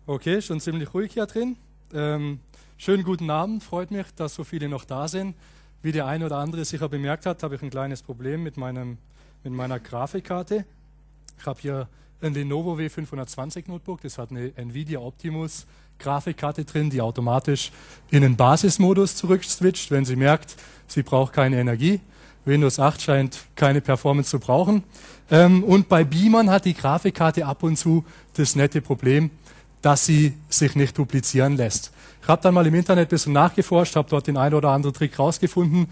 Okay, schon ziemlich ruhig hier drin. Schönen guten Abend, freut mich, dass so viele noch da sind. Wie der eine oder andere sicher bemerkt hat, habe ich ein kleines Problem mit meiner Grafikkarte. Ich habe hier ein Lenovo W520 Notebook, das hat eine Nvidia Optimus Grafikkarte drin, die automatisch in den Basismodus zurückswitcht, wenn sie merkt, sie braucht keine Energie. Windows 8 scheint keine Performance zu brauchen. Und bei Beamern hat die Grafikkarte ab und zu das nette Problem, dass sie sich nicht duplizieren lässt. Ich habe dann mal im Internet ein bisschen nachgeforscht, habe dort den einen oder anderen Trick rausgefunden,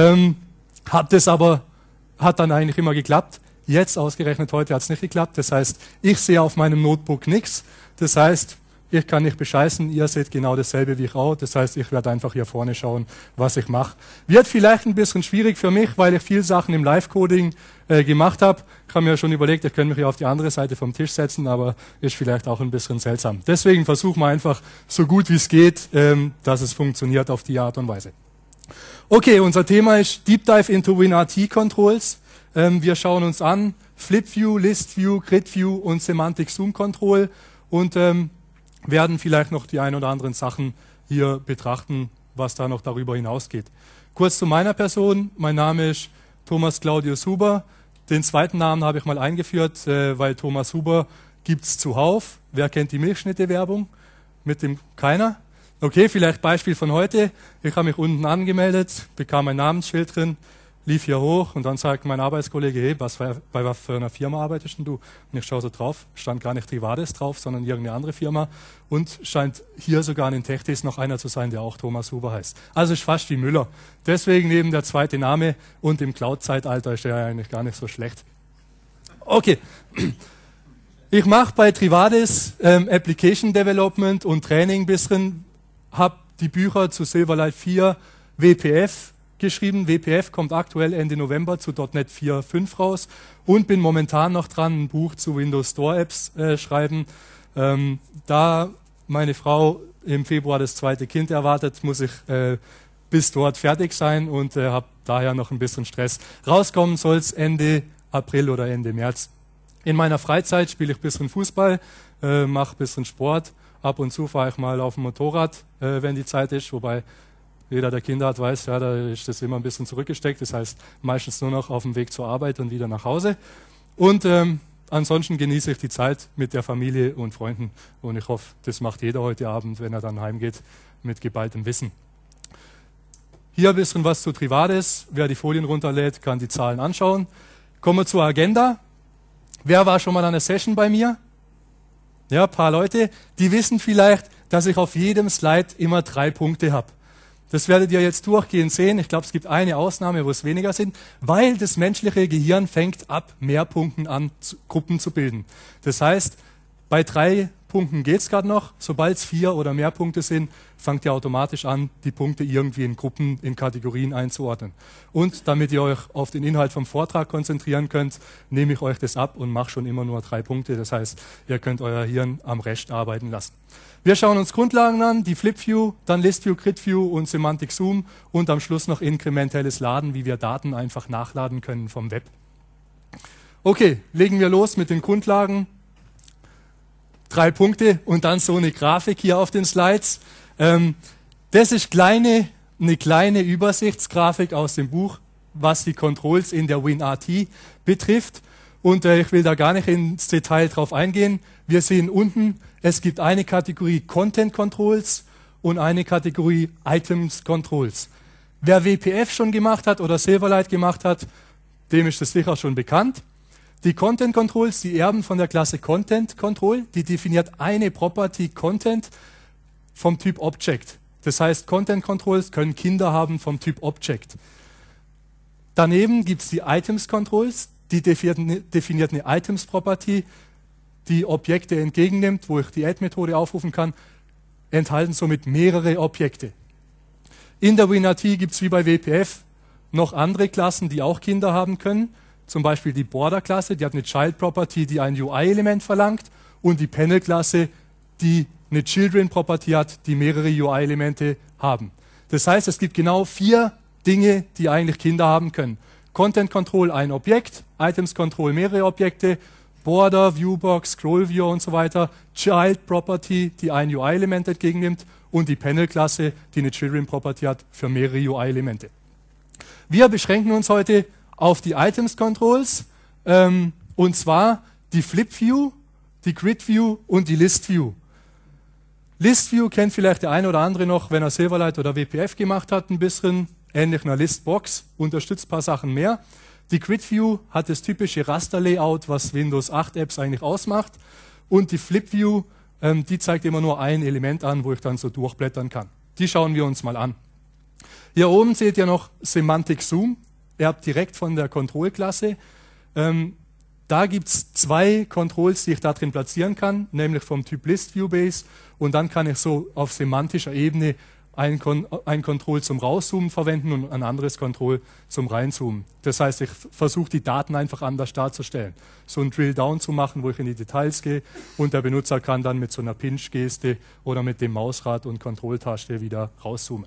hat dann eigentlich immer geklappt. Jetzt ausgerechnet heute hat es nicht geklappt. Das heißt, ich sehe auf meinem Notebook nichts. Das heißt, ich kann nicht bescheißen, ihr seht genau dasselbe wie ich auch. Das heißt, ich werde einfach hier vorne schauen, was ich mache. Wird vielleicht ein bisschen schwierig für mich, weil ich viel Sachen im Live-Coding gemacht habe. Ich habe mir schon überlegt, ich könnte mich hier auf die andere Seite vom Tisch setzen, aber ist vielleicht auch ein bisschen seltsam. Deswegen versuchen wir einfach so gut wie es geht, dass es funktioniert auf die Art und Weise. Okay, unser Thema ist Deep Dive into WinRT Controls. Wir schauen uns an Flip View, List View, Grid View und Semantic Zoom Control und werden vielleicht noch die ein oder anderen Sachen hier betrachten, was da noch darüber hinausgeht. Kurz zu meiner Person. Mein Name ist Thomas Claudius Huber. Den zweiten Namen habe ich mal eingeführt, weil Thomas Huber gibt's zuhauf. Wer kennt die Milchschnitte-Werbung? Mit dem keiner? Okay, vielleicht Beispiel von heute. Ich habe mich unten angemeldet, bekam ein Namensschild drin, lief hier hoch und dann sagt mein Arbeitskollege, hey, bei was für einer Firma arbeitest denn du? Und ich schaue so drauf, stand gar nicht Trivades drauf, sondern irgendeine andere Firma und scheint hier sogar in den Techdays noch einer zu sein, der auch Thomas Huber heißt. Also ist fast wie Müller. Deswegen eben der zweite Name und im Cloud-Zeitalter ist der eigentlich gar nicht so schlecht. Okay. Ich mache bei Trivades Application Development und Training ein bisschen, habe die Bücher zu Silverlight 4 WPF geschrieben. WPF kommt aktuell Ende November zu .NET 4.5 raus und bin momentan noch dran, ein Buch zu Windows Store Apps schreiben. Da meine Frau im Februar das zweite Kind erwartet, muss ich bis dort fertig sein und habe daher noch ein bisschen Stress. Rauskommen soll es Ende April oder Ende März. In meiner Freizeit spiele ich ein bisschen Fußball, mache ein bisschen Sport. Ab und zu fahre ich mal auf dem Motorrad, wenn die Zeit ist, wobei jeder, der Kinder hat, weiß, ja, da ist das immer ein bisschen zurückgesteckt. Das heißt, meistens nur noch auf dem Weg zur Arbeit und wieder nach Hause. Und ansonsten genieße ich die Zeit mit der Familie und Freunden. Und ich hoffe, das macht jeder heute Abend, wenn er dann heimgeht, mit geballtem Wissen. Hier ein bisschen was zu Trivades. Wer die Folien runterlädt, kann die Zahlen anschauen. Kommen wir zur Agenda. Wer war schon mal an einer Session bei mir? Ja, ein paar Leute. Die wissen vielleicht, dass ich auf jedem Slide immer 3 Punkte habe. Das werdet ihr jetzt durchgehend sehen. Ich glaube, es gibt eine Ausnahme, wo es weniger sind, weil das menschliche Gehirn fängt ab mehr Punkten an, Gruppen zu bilden. Das heißt, bei 3 Punkten geht es gerade noch. Sobald es 4 oder mehr Punkte sind, fangt ihr automatisch an, die Punkte irgendwie in Gruppen, in Kategorien einzuordnen. Und damit ihr euch auf den Inhalt vom Vortrag konzentrieren könnt, nehme ich euch das ab und mache schon immer nur 3 Punkte. Das heißt, ihr könnt euer Hirn am Rest arbeiten lassen. Wir schauen uns Grundlagen an, die Flip View, dann List View, Grid View und Semantic Zoom und am Schluss noch inkrementelles Laden, wie wir Daten einfach nachladen können vom Web. Okay, legen wir los mit den Grundlagen. 3 Punkte und dann so eine Grafik hier auf den Slides. Das ist eine kleine Übersichtsgrafik aus dem Buch, was die Controls in der WinRT betrifft. Und ich will da gar nicht ins Detail drauf eingehen. Wir sehen unten, es gibt eine Kategorie Content Controls und eine Kategorie Items Controls. Wer WPF schon gemacht hat oder Silverlight gemacht hat, dem ist das sicher schon bekannt. Die Content Controls, die erben von der Klasse Content Control, die definiert eine Property Content vom Typ Object. Das heißt, Content Controls können Kinder haben vom Typ Object. Daneben gibt es die Items Controls, die definiert eine Items Property, die Objekte entgegennimmt, wo ich die Add-Methode aufrufen kann, enthalten somit mehrere Objekte. In der WinRT gibt es wie bei WPF noch andere Klassen, die auch Kinder haben können. Zum Beispiel die Border-Klasse, die hat eine Child-Property, die ein UI-Element verlangt, und die Panel-Klasse, die eine Children-Property hat, die mehrere UI-Elemente haben. Das heißt, es gibt genau 4 Dinge, die eigentlich Kinder haben können. Content Control ein Objekt, Items Control mehrere Objekte, Border, Viewbox, Scrollviewer und so weiter, Child Property, die ein UI-Element entgegennimmt und die Panel-Klasse, die eine Children Property hat für mehrere UI-Elemente. Wir beschränken uns heute auf die Items Controls und zwar die Flip View, die Grid View und die List View. List View kennt vielleicht der eine oder andere noch, wenn er Silverlight oder WPF gemacht hat, ein bisschen ähnlich einer Listbox, unterstützt ein paar Sachen mehr. Die Grid View hat das typische Raster-Layout, was Windows 8 Apps eigentlich ausmacht. Und die Flip View, die zeigt immer nur ein Element an, wo ich dann so durchblättern kann. Die schauen wir uns mal an. Hier oben seht ihr noch Semantic Zoom. Ihr habt direkt von der Control-Klasse. Da gibt es zwei Controls, die ich da drin platzieren kann, nämlich vom Typ List View Base. Und dann kann ich so auf semantischer Ebene ein Control zum Rauszoomen verwenden und ein anderes Control zum Reinzoomen. Das heißt, ich versuche die Daten einfach anders darzustellen. So ein Drill-Down zu machen, wo ich in die Details gehe und der Benutzer kann dann mit so einer Pinch-Geste oder mit dem Mausrad und Kontrolltaste wieder rauszoomen.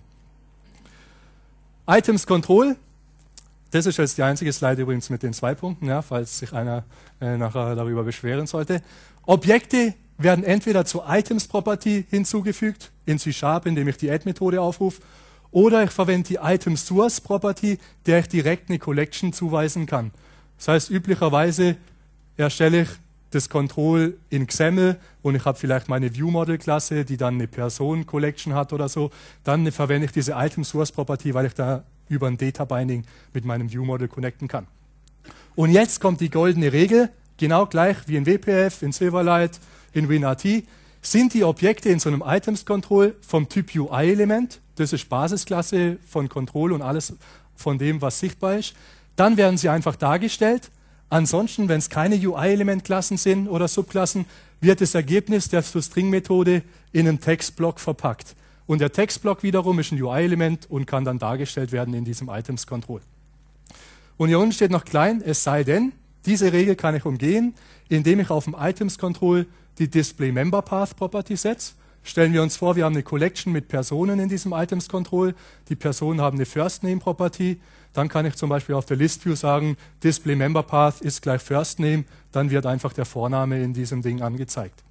Items Control, das ist jetzt die einzige Slide übrigens mit den 2 Punkten, ja, falls sich einer nachher darüber beschweren sollte. Objekte werden entweder zur Items Property hinzugefügt, in C#, indem ich die Add-Methode aufrufe, oder ich verwende die Item Source Property, der ich direkt eine Collection zuweisen kann. Das heißt, üblicherweise erstelle ich das Control in XAML und ich habe vielleicht meine View-Model-Klasse, die dann eine Person-Collection hat oder so. Dann verwende ich diese Item Source Property, weil ich da über ein Data Binding mit meinem View-Model connecten kann. Und jetzt kommt die goldene Regel, genau gleich wie in WPF, in Silverlight, in WinRT, sind die Objekte in so einem Items-Control vom Typ UI-Element, das ist Basisklasse von Control und alles von dem, was sichtbar ist, dann werden sie einfach dargestellt. Ansonsten, wenn es keine UI-Element-Klassen sind oder Subklassen, wird das Ergebnis der toString-Methode in einen Textblock verpackt. Und der Textblock wiederum ist ein UI-Element und kann dann dargestellt werden in diesem Items-Control. Und hier unten steht noch klein, es sei denn, diese Regel kann ich umgehen, indem ich auf dem Items-Control die Display-Member-Path-Property setze. Stellen wir uns vor, wir haben eine Collection mit Personen in diesem Items-Control. Die Personen haben eine First-Name-Property. Dann kann ich zum Beispiel auf der List-View sagen, Display-Member-Path ist gleich First-Name. Dann wird einfach der Vorname in diesem Ding angezeigt.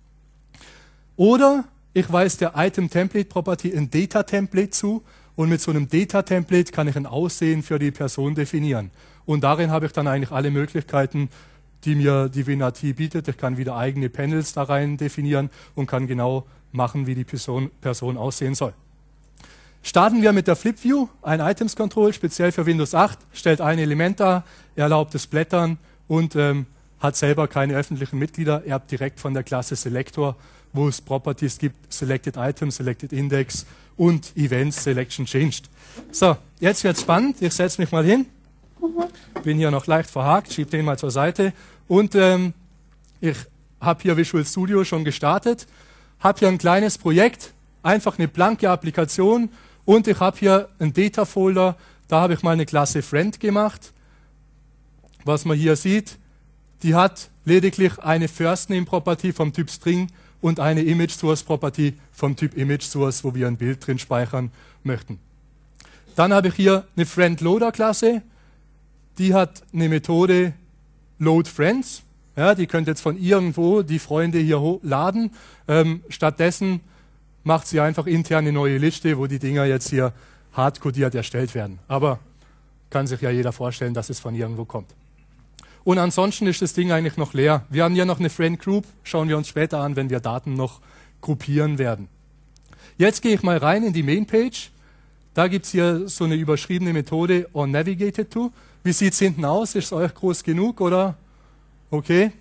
Oder ich weise der Item-Template-Property ein Data-Template zu. Und mit so einem Data-Template kann ich ein Aussehen für die Person definieren. Und darin habe ich dann eigentlich alle Möglichkeiten, die mir die WinRT bietet. Ich kann wieder eigene Panels da rein definieren und kann genau machen, wie die Person aussehen soll. Starten wir mit der Flip View, ein Items Control, speziell für Windows 8, stellt ein Element dar, erlaubt das Blättern und hat selber keine öffentlichen Mitglieder, erbt direkt von der Klasse Selector, wo es Properties gibt, Selected Item, Selected Index und Events Selection Changed. So, jetzt wird es spannend, ich setze mich mal hin. Bin hier noch leicht verhakt, schiebe den mal zur Seite und ich habe hier Visual Studio schon gestartet, habe hier ein kleines Projekt, einfach eine blanke Applikation und ich habe hier einen Data-Folder, da habe ich mal eine Klasse Friend gemacht. Was man hier sieht, die hat lediglich eine First-Name-Property vom Typ String und eine Image-Source-Property vom Typ Image-Source, wo wir ein Bild drin speichern möchten. Dann habe ich hier eine Friend-Loader-Klasse, die hat eine Methode LoadFriends. Ja, die könnt jetzt von irgendwo die Freunde hier laden. Stattdessen macht sie einfach intern eine neue Liste, wo die Dinger jetzt hier hardcodiert erstellt werden. Aber kann sich ja jeder vorstellen, dass es von irgendwo kommt. Und ansonsten ist das Ding eigentlich noch leer. Wir haben hier noch eine Friend Group, schauen wir uns später an, wenn wir Daten noch gruppieren werden. Jetzt gehe ich mal rein in die Mainpage. Da gibt es hier so eine überschriebene Methode onNavigated-to. Wie sieht es hinten aus? Ist es euch groß genug oder? Okay.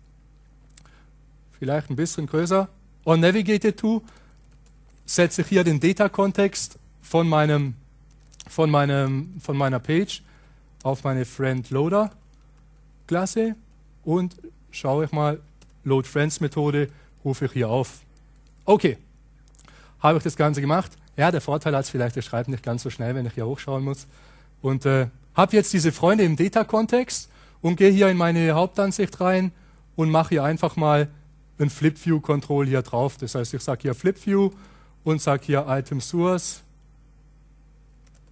Vielleicht ein bisschen größer. onNavigated-to setze ich hier den Data-Kontext von meiner Page auf meine Friend-Loader-Klasse und schaue ich mal, LoadFriends-Methode rufe ich hier auf. Okay, habe ich das Ganze gemacht. Ja, der Vorteil hat es vielleicht, ich schreibe nicht ganz so schnell, wenn ich hier hochschauen muss. Und habe jetzt diese Freunde im Data-Kontext und gehe hier in meine Hauptansicht rein und mache hier einfach mal ein Flip-View-Control hier drauf. Das heißt, ich sage hier Flip-View und sage hier Item Source.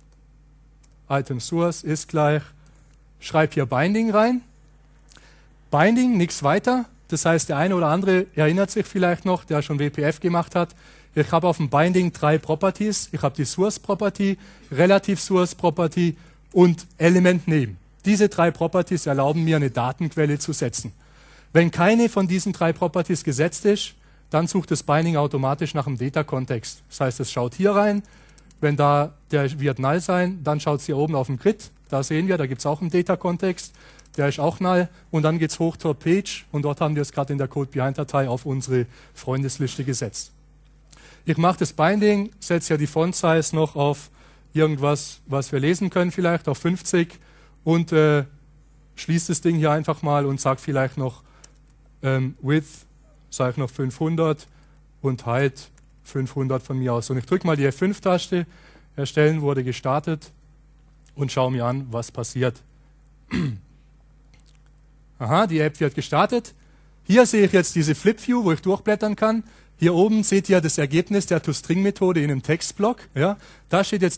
Item Source ist gleich, schreibe hier Binding rein. Binding, nichts weiter. Das heißt, der eine oder andere erinnert sich vielleicht noch, der schon WPF gemacht hat. Ich habe auf dem Binding 3 Properties. Ich habe die Source Property, Relative Source Property und Element Name. Diese 3 Properties erlauben mir, eine Datenquelle zu setzen. Wenn keine von diesen 3 Properties gesetzt ist, dann sucht das Binding automatisch nach dem Data-Kontext. Das heißt, es schaut hier rein. Wenn da, der wird null sein, dann schaut es hier oben auf dem Grid. Da sehen wir, da gibt es auch einen Data-Kontext. Der ist auch null. Und dann geht es hoch zur Page. Und dort haben wir es gerade in der Code-Behind-Datei auf unsere Freundesliste gesetzt. Ich mache das Binding, setze ja die Font-Size noch auf irgendwas, was wir lesen können, vielleicht auf 50. Und schließe das Ding hier einfach mal und sage vielleicht noch Width, sage ich noch 500 und Height 500 von mir aus. Und ich drücke mal die F5-Taste, erstellen wurde gestartet und schaue mir an, was passiert. Aha, die App wird gestartet. Hier sehe ich jetzt diese Flip-View, wo ich durchblättern kann. Hier oben seht ihr das Ergebnis der ToString-Methode in einem Textblock. Ja. Da steht jetzt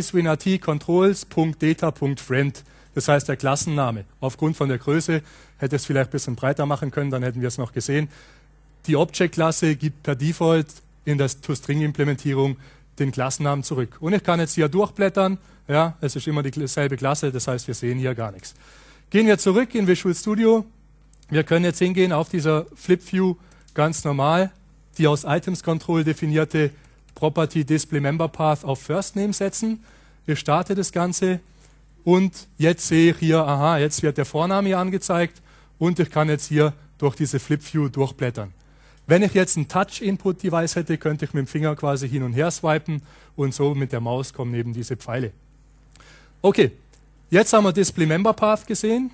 techdis.controls.data.friend. Das heißt der Klassenname. Aufgrund von der Größe hätte es vielleicht ein bisschen breiter machen können, dann hätten wir es noch gesehen. Die Object-Klasse gibt per Default in der ToString-Implementierung den Klassennamen zurück. Und ich kann jetzt hier durchblättern. Ja, es ist immer dieselbe Klasse, das heißt, wir sehen hier gar nichts. Gehen wir zurück in Visual Studio. Wir können jetzt hingehen auf dieser Flip-View ganz normal, die aus Items Control definierte Property Display Member Path auf First Name setzen. Ich starte das Ganze und jetzt sehe ich hier, aha, jetzt wird der Vorname hier angezeigt und ich kann jetzt hier durch diese Flip-View durchblättern. Wenn ich jetzt ein Touch-Input-Device hätte, könnte ich mit dem Finger quasi hin und her swipen und so mit der Maus kommen eben diese Pfeile. Okay, jetzt haben wir Display Member Path gesehen.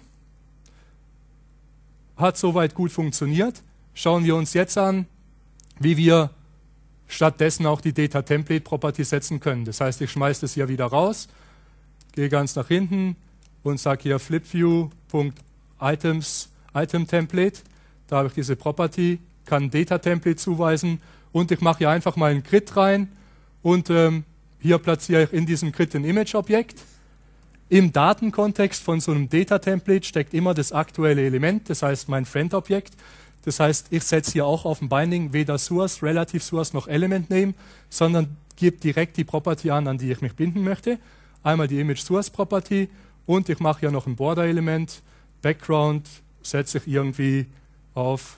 Hat soweit gut funktioniert. Schauen wir uns jetzt an, wie wir stattdessen auch die Data Template Property setzen können. Das heißt, ich schmeiße das hier wieder raus, gehe ganz nach hinten und sage hier flipview.items Item Template. Da habe ich diese Property, kann Data Template zuweisen und ich mache hier einfach mal ein Grid rein und hier platziere ich in diesem Grid ein Image-Objekt. Im Datenkontext von so einem Data Template steckt immer das aktuelle Element, das heißt mein Friend-Objekt. Das heißt, ich setze hier auch auf dem Binding weder Source, Relative Source noch Element Name, sondern gebe direkt die Property an die ich mich binden möchte. Einmal die Image Source Property und ich mache hier noch ein Border-Element. Background setze ich irgendwie auf,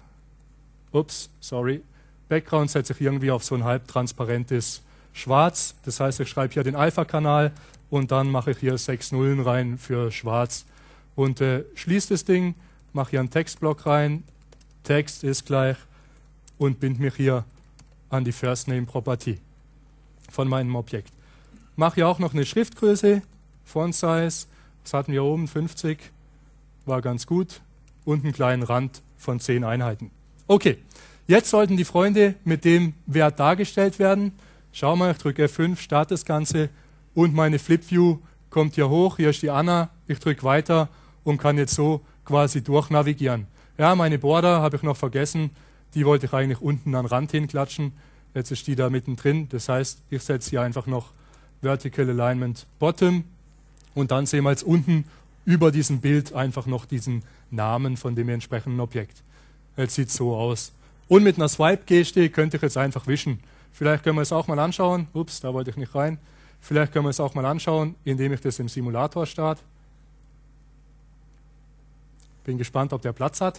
Background setze ich irgendwie auf so ein halbtransparentes Schwarz. Das heißt, ich schreibe hier den Alpha-Kanal und dann mache ich hier 6 Nullen rein für Schwarz und schließe das Ding, mache hier einen Textblock rein. Text ist gleich und binde mich hier an die First Name Property von meinem Objekt. Mache hier auch noch eine Schriftgröße, Font Size, was hatten wir oben, 50, war ganz gut und einen kleinen Rand von 10 Einheiten. Okay, jetzt sollten die Freunde mit dem Wert dargestellt werden. Schau mal, ich drücke F5, starte das Ganze und meine Flip-View kommt hier hoch, hier ist die Anna, ich drücke weiter und kann jetzt so quasi durchnavigieren. Ja, meine Border habe ich noch vergessen, die wollte ich eigentlich unten an den Rand hinklatschen, jetzt ist die da mittendrin, das heißt, ich setze hier einfach noch Vertical Alignment Bottom und dann sehen wir jetzt unten über diesem Bild einfach noch diesen Namen von dem entsprechenden Objekt. Jetzt sieht es so aus. Und mit einer Swipe-Geste könnte ich jetzt einfach wischen. Vielleicht können wir es auch mal anschauen, ups, da wollte ich nicht rein, vielleicht können wir es auch mal anschauen, indem ich das im Simulator starte. Bin gespannt, ob der Platz hat.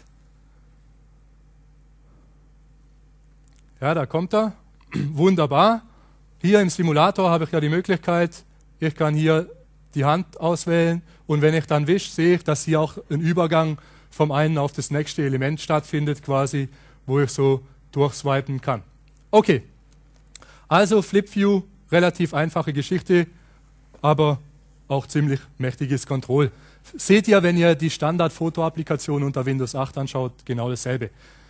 Ja, da kommt er. Wunderbar. Hier im Simulator habe ich ja die Möglichkeit, ich kann hier die Hand auswählen und wenn ich dann wische, sehe ich, dass hier auch ein Übergang vom einen auf das nächste Element stattfindet, quasi, wo ich so durchswipen kann. Okay, also FlipView, relativ einfache Geschichte, aber auch ziemlich mächtiges Control. Seht ihr, wenn ihr die Standard-Foto-Applikation unter Windows 8 anschaut, genau dasselbe.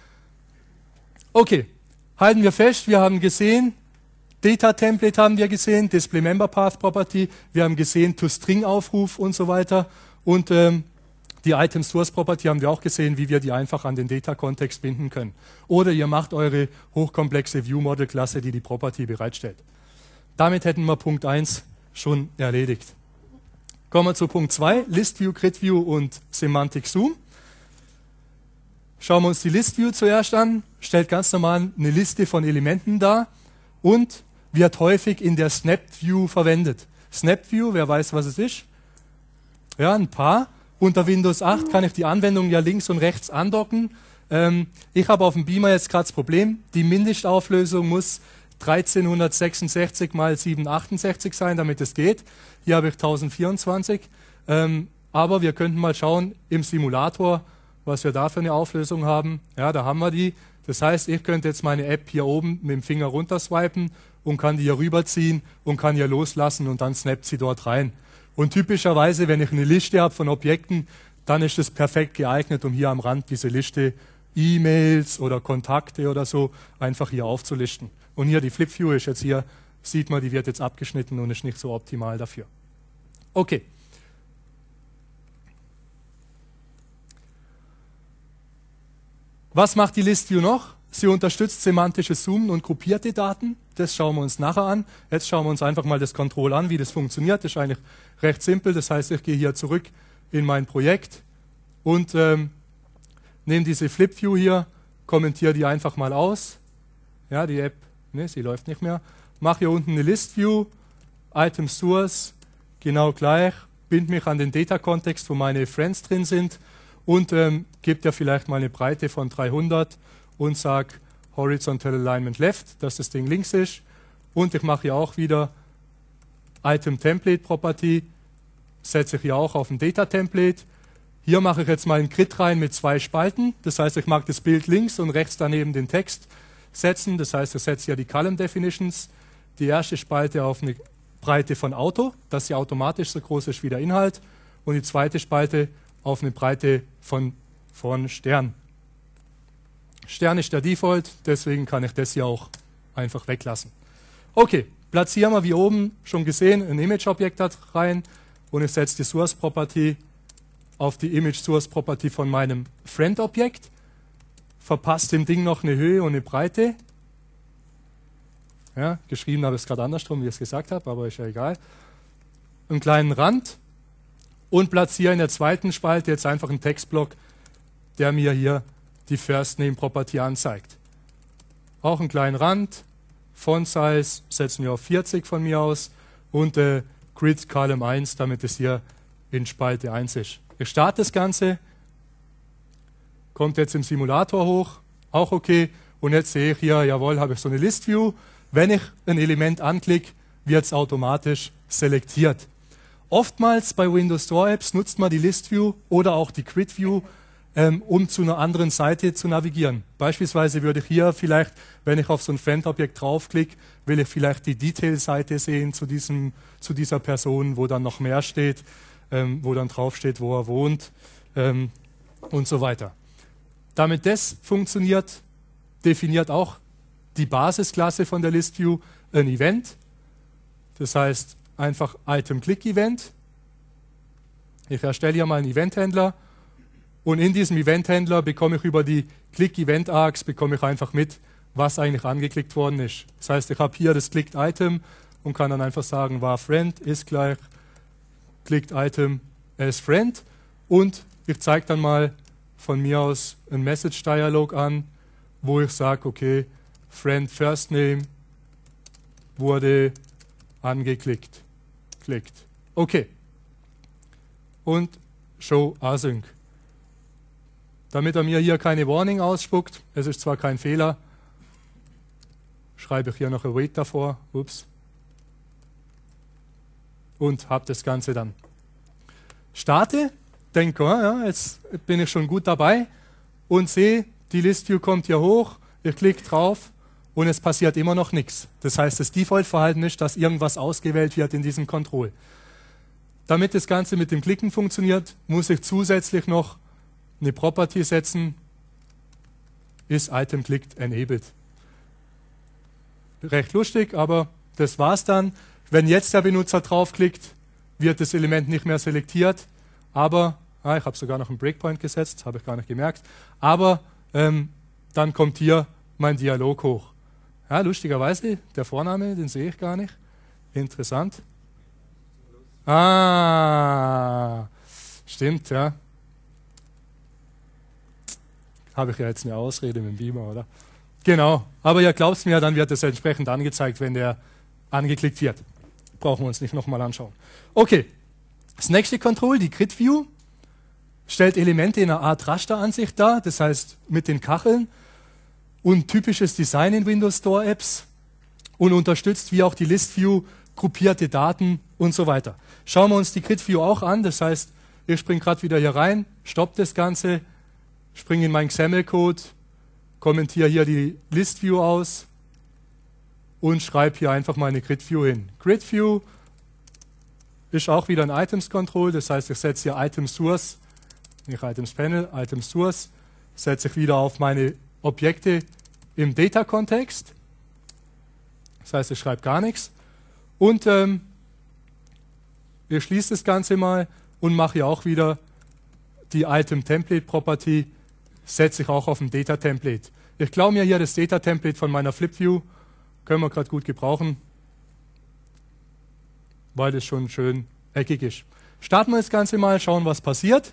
Okay, halten wir fest, wir haben gesehen, Data Template haben wir gesehen, Display Member Path Property, wir haben gesehen ToString-Aufruf und so weiter und die Item Source Property haben wir auch gesehen, wie wir die einfach an den Data-Kontext binden können. Oder ihr macht eure hochkomplexe View-Model-Klasse, die die Property bereitstellt. Damit hätten wir Punkt 1 schon erledigt. Kommen wir zu Punkt 2, List View, Grid View und Semantic Zoom. Schauen wir uns die List-View zuerst an. Stellt ganz normal eine Liste von Elementen dar und wird häufig in der Snap-View verwendet. Snap-View, wer weiß, was es ist? Ja, ein paar. Unter Windows 8 kann ich die Anwendung ja links und rechts andocken. Ich habe auf dem Beamer jetzt gerade das Problem, die Mindestauflösung muss 1366 mal 768 sein, damit es geht. Hier habe ich 1024. Aber wir könnten mal schauen im Simulator, was wir da für eine Auflösung haben. Ja, da haben wir die. Das heißt, ich könnte jetzt meine App hier oben mit dem Finger runterswipen und kann die hier rüberziehen und kann hier loslassen und dann snappt sie dort rein. Und typischerweise, wenn ich eine Liste habe von Objekten, dann ist es perfekt geeignet, um hier am Rand diese Liste E-Mails oder Kontakte oder so einfach hier aufzulisten. Und hier die Flip-View ist jetzt hier, sieht man, die wird jetzt abgeschnitten und ist nicht so optimal dafür. Okay. Was macht die List-View noch? Sie unterstützt semantisches Zoomen und gruppierte Daten. Das schauen wir uns nachher an. Jetzt schauen wir uns einfach mal das Control an, wie das funktioniert. Das ist eigentlich recht simpel. Das heißt, ich gehe hier zurück in mein Projekt und nehme diese Flip-View hier, kommentiere die einfach mal aus. Ja, die App, ne, sie läuft nicht mehr. Mache hier unten eine List-View, Item Source, genau gleich. Bind mich an den Data-Kontext, wo meine Friends drin sind. Und gebe ja vielleicht mal eine Breite von 300 und sage Horizontal Alignment Left, dass das Ding links ist. Und ich mache hier auch wieder Item Template Property, setze ich hier auch auf ein Data Template. Hier mache ich jetzt mal einen Grid rein mit 2 Spalten. Das heißt, ich mag das Bild links und rechts daneben den Text setzen. Das heißt, ich setze hier die Column Definitions. Die erste Spalte auf eine Breite von Auto, dass sie automatisch so groß ist wie der Inhalt. Und die zweite Spalte auf eine Breite von Stern. Stern ist der Default, deswegen kann ich das hier auch einfach weglassen. Okay, platzieren wir wie oben schon gesehen ein Image-Objekt da rein und ich setze die Source-Property auf die Image-Source-Property von meinem Friend-Objekt, verpasst dem Ding noch eine Höhe und eine Breite. Ja, geschrieben habe ich es gerade andersrum, wie ich es gesagt habe, aber ist ja egal. Einen kleinen Rand. Und platziere in der zweiten Spalte jetzt einfach einen Textblock, der mir hier die First Name Property anzeigt. Auch einen kleinen Rand, Font Size setzen wir auf 40 von mir aus und Grid Column 1, damit es hier in Spalte 1 ist. Ich starte das Ganze, kommt jetzt im Simulator hoch, auch okay. Und jetzt sehe ich hier, jawohl, habe ich so eine List View. Wenn ich ein Element anklicke, wird es automatisch selektiert. Oftmals bei Windows Store Apps nutzt man die List View oder auch die Grid View, um zu einer anderen Seite zu navigieren. Beispielsweise würde ich hier vielleicht, wenn ich auf so ein Friend-Objekt draufklicke, will ich vielleicht die Detail-Seite sehen zu dieser Person, wo dann noch mehr steht, wo dann draufsteht, wo er wohnt und so weiter. Damit das funktioniert, definiert auch die Basisklasse von der List View ein Event. Das heißt, einfach Item-Click-Event. Ich erstelle hier mal einen Event-Händler und in diesem Event-Händler bekomme ich über die Click-Event-Arcs bekomme ich einfach mit, was eigentlich angeklickt worden ist. Das heißt, ich habe hier das Clicked-Item und kann dann einfach sagen, var friend ist gleich Clicked-Item as friend und ich zeige dann mal von mir aus einen Message-Dialog an, wo ich sage, okay, friend first name wurde angeklickt. Okay. Und Show Async. Damit er mir hier keine Warning ausspuckt, es ist zwar kein Fehler, schreibe ich hier noch await davor, ups, und habe das Ganze dann. Starte, denke, ja, jetzt bin ich schon gut dabei und sehe, die List View kommt hier hoch, ich klicke drauf und es passiert immer noch nichts. Das heißt, das Default-Verhalten ist, dass irgendwas ausgewählt wird in diesem Control. Damit das Ganze mit dem Klicken funktioniert, muss ich zusätzlich noch eine Property setzen, ist Item Clicked Enabled. Recht lustig, aber das war's dann. Wenn jetzt der Benutzer draufklickt, wird das Element nicht mehr selektiert, aber, ich habe sogar noch einen Breakpoint gesetzt, habe ich gar nicht gemerkt, aber dann kommt hier mein Dialog hoch. Ja, lustigerweise, der Vorname, den sehe ich gar nicht. Interessant. Ah, stimmt, ja. Habe ich ja jetzt eine Ausrede mit dem Beamer, oder? Genau, aber ihr glaubt es mir, dann wird es entsprechend angezeigt, wenn der angeklickt wird. Brauchen wir uns nicht nochmal anschauen. Okay, das nächste Control, die Grid View, stellt Elemente in einer Art Rasteransicht dar, das heißt mit den Kacheln und typisches Design in Windows Store Apps und unterstützt wie auch die List View gruppierte Daten und so weiter. Schauen wir uns die Grid View auch an, das heißt, ich springe gerade wieder hier rein, stoppe das Ganze, springe in meinen XAML-Code, kommentiere hier die List View aus und schreibe hier einfach meine Grid View hin. Grid View ist auch wieder ein Items Control, das heißt, ich setze hier Item Source, nicht Items Panel, Item Source, setze ich wieder auf meine Objekte im Data-Kontext. Das heißt, ich schreibe gar nichts. Und ich schließe das Ganze mal und mache hier auch wieder die Item Template Property, setze ich auch auf ein Data Template. Ich klaue mir hier das Data Template von meiner Flip View, können wir gerade gut gebrauchen, weil das schon schön eckig ist. Starten wir das Ganze mal, schauen, was passiert.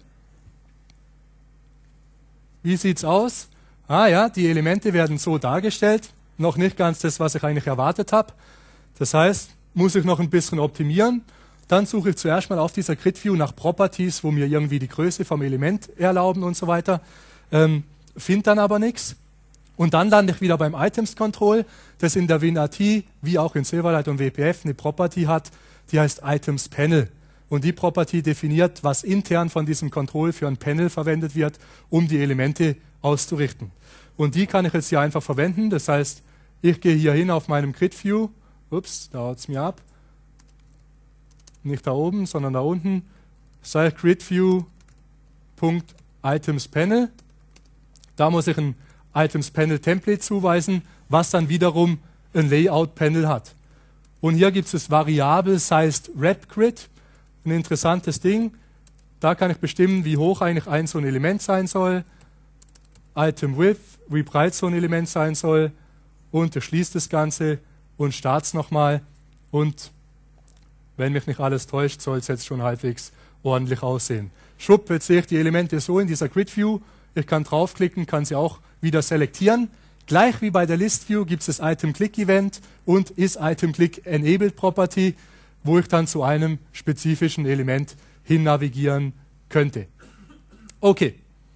Wie sieht es aus? Ah ja, die Elemente werden so dargestellt. Noch nicht ganz das, was ich eigentlich erwartet habe. Das heißt, muss ich noch ein bisschen optimieren. Dann suche ich zuerst mal auf dieser Grid View nach Properties, wo mir irgendwie die Größe vom Element erlauben und so weiter. Finde dann aber nichts. Und dann lande ich wieder beim Items Control, das in der WinRT wie auch in Silverlight und WPF eine Property hat, die heißt Items Panel. Und die Property definiert, was intern von diesem Control für ein Panel verwendet wird, um die Elemente auszurichten. Und die kann ich jetzt hier einfach verwenden. Das heißt, ich gehe hier hin auf meinem Grid View. Ups, da haut es mir ab. Nicht da oben, sondern da unten. Sage Grid View .items Panel. Da muss ich ein Items Panel Template zuweisen, was dann wiederum ein Layout Panel hat. Und hier gibt es das Variable Sized Wrap Grid. Ein interessantes Ding. Da kann ich bestimmen, wie hoch eigentlich so ein Element sein soll. Item Width, wie breit so ein Element sein soll. Und ich schließe das Ganze und starte es nochmal. Und wenn mich nicht alles täuscht, soll es jetzt schon halbwegs ordentlich aussehen. Schwupp, jetzt sehe ich die Elemente so in dieser Grid View. Ich kann draufklicken, kann sie auch wieder selektieren. Gleich wie bei der List View gibt es das Item Click Event und ist Item Click Enabled Property, wo ich dann zu einem spezifischen Element hin navigieren könnte. Okay.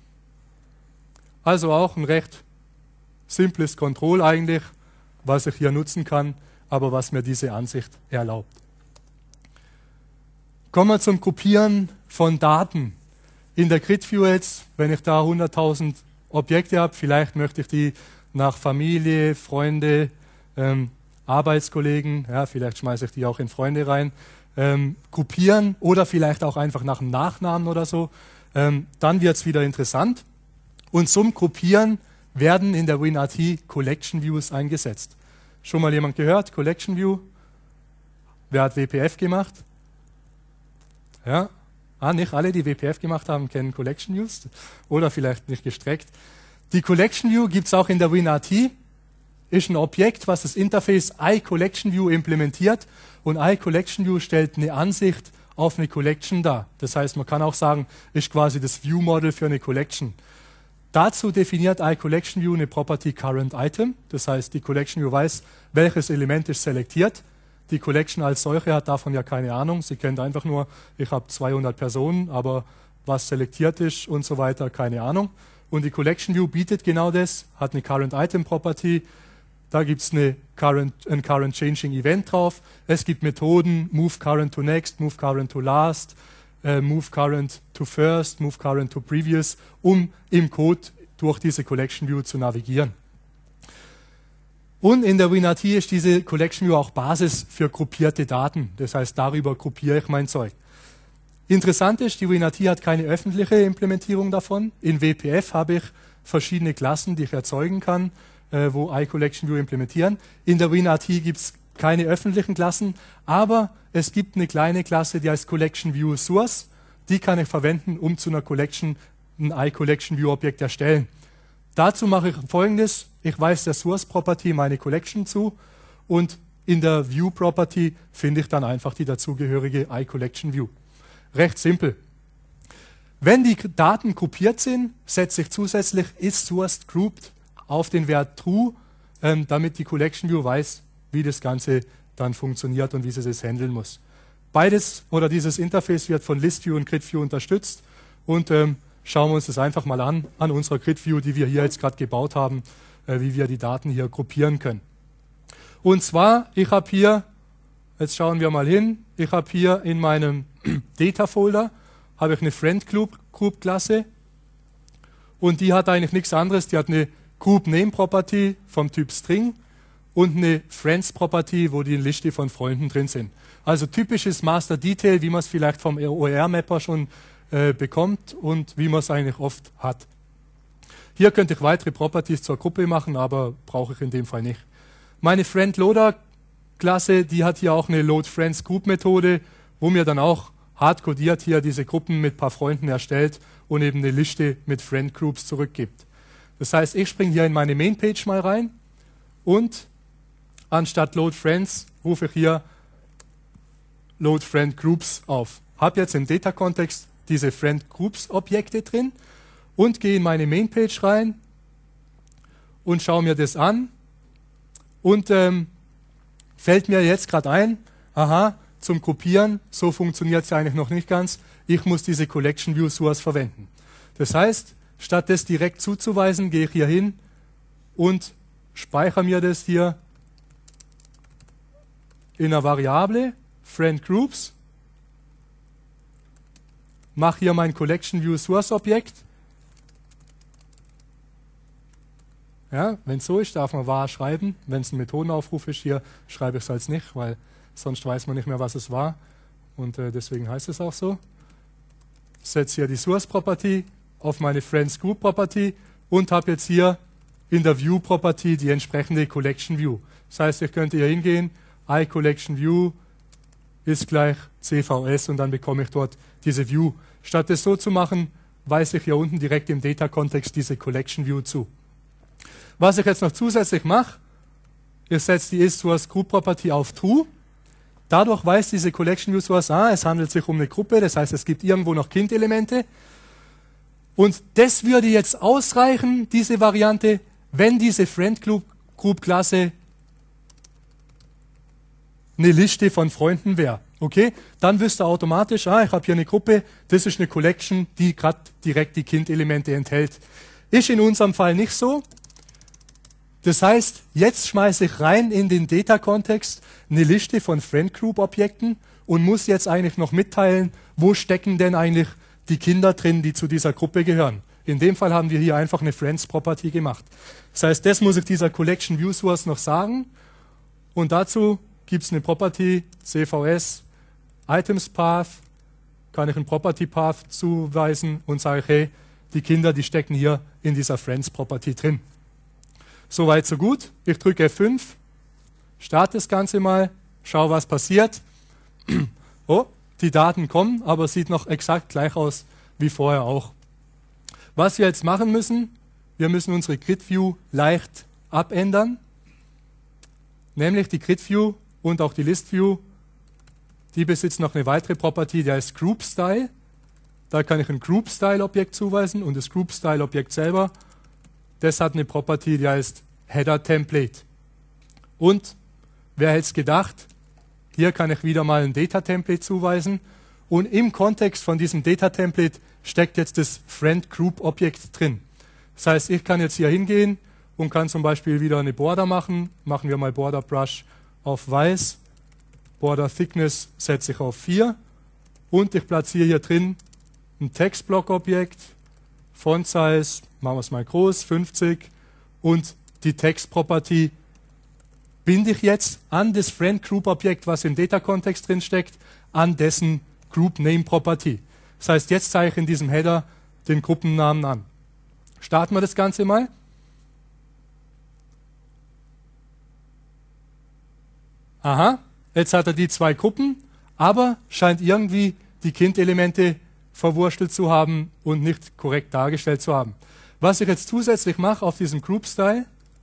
Also auch ein recht simples Control eigentlich, was ich hier nutzen kann, aber was mir diese Ansicht erlaubt. Kommen wir zum Gruppieren von Daten. In der Grid View jetzt, wenn ich da 100.000 Objekte habe, vielleicht möchte ich die nach Familie, Freunde, Arbeitskollegen, ja, vielleicht schmeiße ich die auch in Freunde rein, gruppieren oder vielleicht auch einfach nach dem Nachnamen oder so, dann wird es wieder interessant. Und zum Gruppieren werden in der WinRT Collection Views eingesetzt. Schon mal jemand gehört? Collection View? Wer hat WPF gemacht? Ja? Nicht alle, die WPF gemacht haben, kennen Collection Views oder vielleicht nicht gestreckt. Die Collection View gibt es auch in der WinRT. Ist ein Objekt, was das Interface iCollectionView implementiert und iCollectionView stellt eine Ansicht auf eine Collection dar. Das heißt, man kann auch sagen, ist quasi das View-Model für eine Collection. Dazu definiert iCollectionView eine Property Current Item. Das heißt, die CollectionView weiß, welches Element ist selektiert. Die Collection als solche hat davon ja keine Ahnung. Sie kennt einfach nur, ich habe 200 Personen, aber was selektiert ist und so weiter, keine Ahnung. Und die CollectionView bietet genau das, hat eine Current Item Property. Da gibt es ein Current Changing Event drauf. Es gibt Methoden, Move Current to Next, Move Current to Last, Move Current to First, Move Current to Previous, um im Code durch diese Collection View zu navigieren. Und in der WinRT ist diese Collection View auch Basis für gruppierte Daten. Das heißt, darüber gruppiere ich mein Zeug. Interessant ist, die WinRT hat keine öffentliche Implementierung davon. In WPF habe ich verschiedene Klassen, die ich erzeugen kann, wo iCollectionView implementieren. In der WinRT gibt es keine öffentlichen Klassen, aber es gibt eine kleine Klasse, die heißt CollectionView Source. Die kann ich verwenden, um zu einer Collection ein iCollectionView-Objekt erstellen. Dazu mache ich Folgendes. Ich weise der Source-Property meine Collection zu und in der View-Property finde ich dann einfach die dazugehörige iCollectionView. Recht simpel. Wenn die Daten gruppiert sind, setze ich zusätzlich isSourcedGrouped auf den Wert True, damit die Collection View weiß, wie das Ganze dann funktioniert und wie sie das handeln muss. Beides oder dieses Interface wird von ListView und GridView unterstützt und schauen wir uns das einfach mal an unserer GridView, die wir hier jetzt gerade gebaut haben, wie wir die Daten hier gruppieren können. Und zwar, ich habe hier, jetzt schauen wir mal hin, ich habe hier in meinem Data-Folder habe ich eine Friend-Group-Klasse und die hat eigentlich nichts anderes, die hat eine Group-Name-Property vom Typ String und eine Friends-Property, wo die Liste von Freunden drin sind. Also typisches Master-Detail, wie man es vielleicht vom OER-Mapper schon bekommt und wie man es eigentlich oft hat. Hier könnte ich weitere Properties zur Gruppe machen, aber brauche ich in dem Fall nicht. Meine Friend-Loader-Klasse, die hat hier auch eine Load-Friends-Group-Methode, wo mir dann auch hardcodiert hier diese Gruppen mit ein paar Freunden erstellt und eben eine Liste mit Friend-Groups zurückgibt. Das heißt, ich springe hier in meine Main-Page mal rein und anstatt Load-Friends rufe ich hier Load-Friend-Groups auf. Habe jetzt im Data-Kontext diese Friend-Groups-Objekte drin und gehe in meine Main-Page rein und schaue mir das an und fällt mir jetzt gerade ein, aha, zum Kopieren, so funktioniert es ja eigentlich noch nicht ganz, ich muss diese Collection View Source verwenden. Das heißt, statt das direkt zuzuweisen, gehe ich hier hin und speichere mir das hier in einer Variable, Friend Groups, mache hier mein Collection View Source Objekt. Ja, wenn es so ist, darf man var schreiben. Wenn es ein Methodenaufruf ist, hier schreibe ich es als nicht, weil sonst weiß man nicht mehr, was es war. Und deswegen heißt es auch so. Setze hier die Source Property auf meine Friends Group Property und habe jetzt hier in der View Property die entsprechende Collection View. Das heißt, ich könnte hier hingehen, iCollectionView ist gleich CVS und dann bekomme ich dort diese View. Statt es so zu machen, weise ich hier unten direkt im Data-Kontext diese Collection View zu. Was ich jetzt noch zusätzlich mache, ich setze die isSourceGroup-Property auf True. Dadurch weiß diese Collection View Source, es handelt sich um eine Gruppe, das heißt, es gibt irgendwo noch Kind-Elemente. Und das würde jetzt ausreichen, diese Variante, wenn diese Friend-Group-Klasse eine Liste von Freunden wäre. Okay? Dann wüsste er automatisch, ich habe hier eine Gruppe, das ist eine Collection, die gerade direkt die Kind-Elemente enthält. Ist in unserem Fall nicht so. Das heißt, jetzt schmeiße ich rein in den Data-Kontext eine Liste von Friend-Group-Objekten und muss jetzt eigentlich noch mitteilen, wo stecken denn eigentlich die Kinder drin, die zu dieser Gruppe gehören. In dem Fall haben wir hier einfach eine Friends-Property gemacht. Das heißt, das muss ich dieser Collection View Source noch sagen und dazu gibt es eine Property, CVS, Items Path, kann ich einen Property Path zuweisen und sage, hey, die Kinder, die stecken hier in dieser Friends Property drin. Soweit, so gut. Ich drücke F5, starte das Ganze mal, schaue, was passiert. Oh, die Daten kommen, aber es sieht noch exakt gleich aus wie vorher auch. Was wir jetzt machen müssen, wir müssen unsere GridView leicht abändern. Nämlich die GridView und auch die ListView, die besitzt noch eine weitere Property, die heißt GroupStyle. Da kann ich ein GroupStyle-Objekt zuweisen und das GroupStyle-Objekt selber, das hat eine Property, die heißt HeaderTemplate. Und wer hätte es gedacht, hier kann ich wieder mal ein Data-Template zuweisen und im Kontext von diesem Data-Template steckt jetzt das Friend-Group-Objekt drin. Das heißt, ich kann jetzt hier hingehen und kann zum Beispiel wieder eine Border machen. Machen wir mal Border Brush auf weiß. Border Thickness setze ich auf 4 und ich platziere hier drin ein Textblock-Objekt, Font Size, machen wir es mal groß, 50 und die Text-Property binde ich jetzt an das Friend-Group-Objekt, was im Data-Kontext drin steckt, an dessen Group-Name-Property. Das heißt, jetzt zeige ich in diesem Header den Gruppennamen an. Starten wir das Ganze mal. Aha, jetzt hat er die zwei Gruppen, aber scheint irgendwie die Kind-Elemente verwurstelt zu haben und nicht korrekt dargestellt zu haben. Was ich jetzt zusätzlich mache auf diesem Group-Style,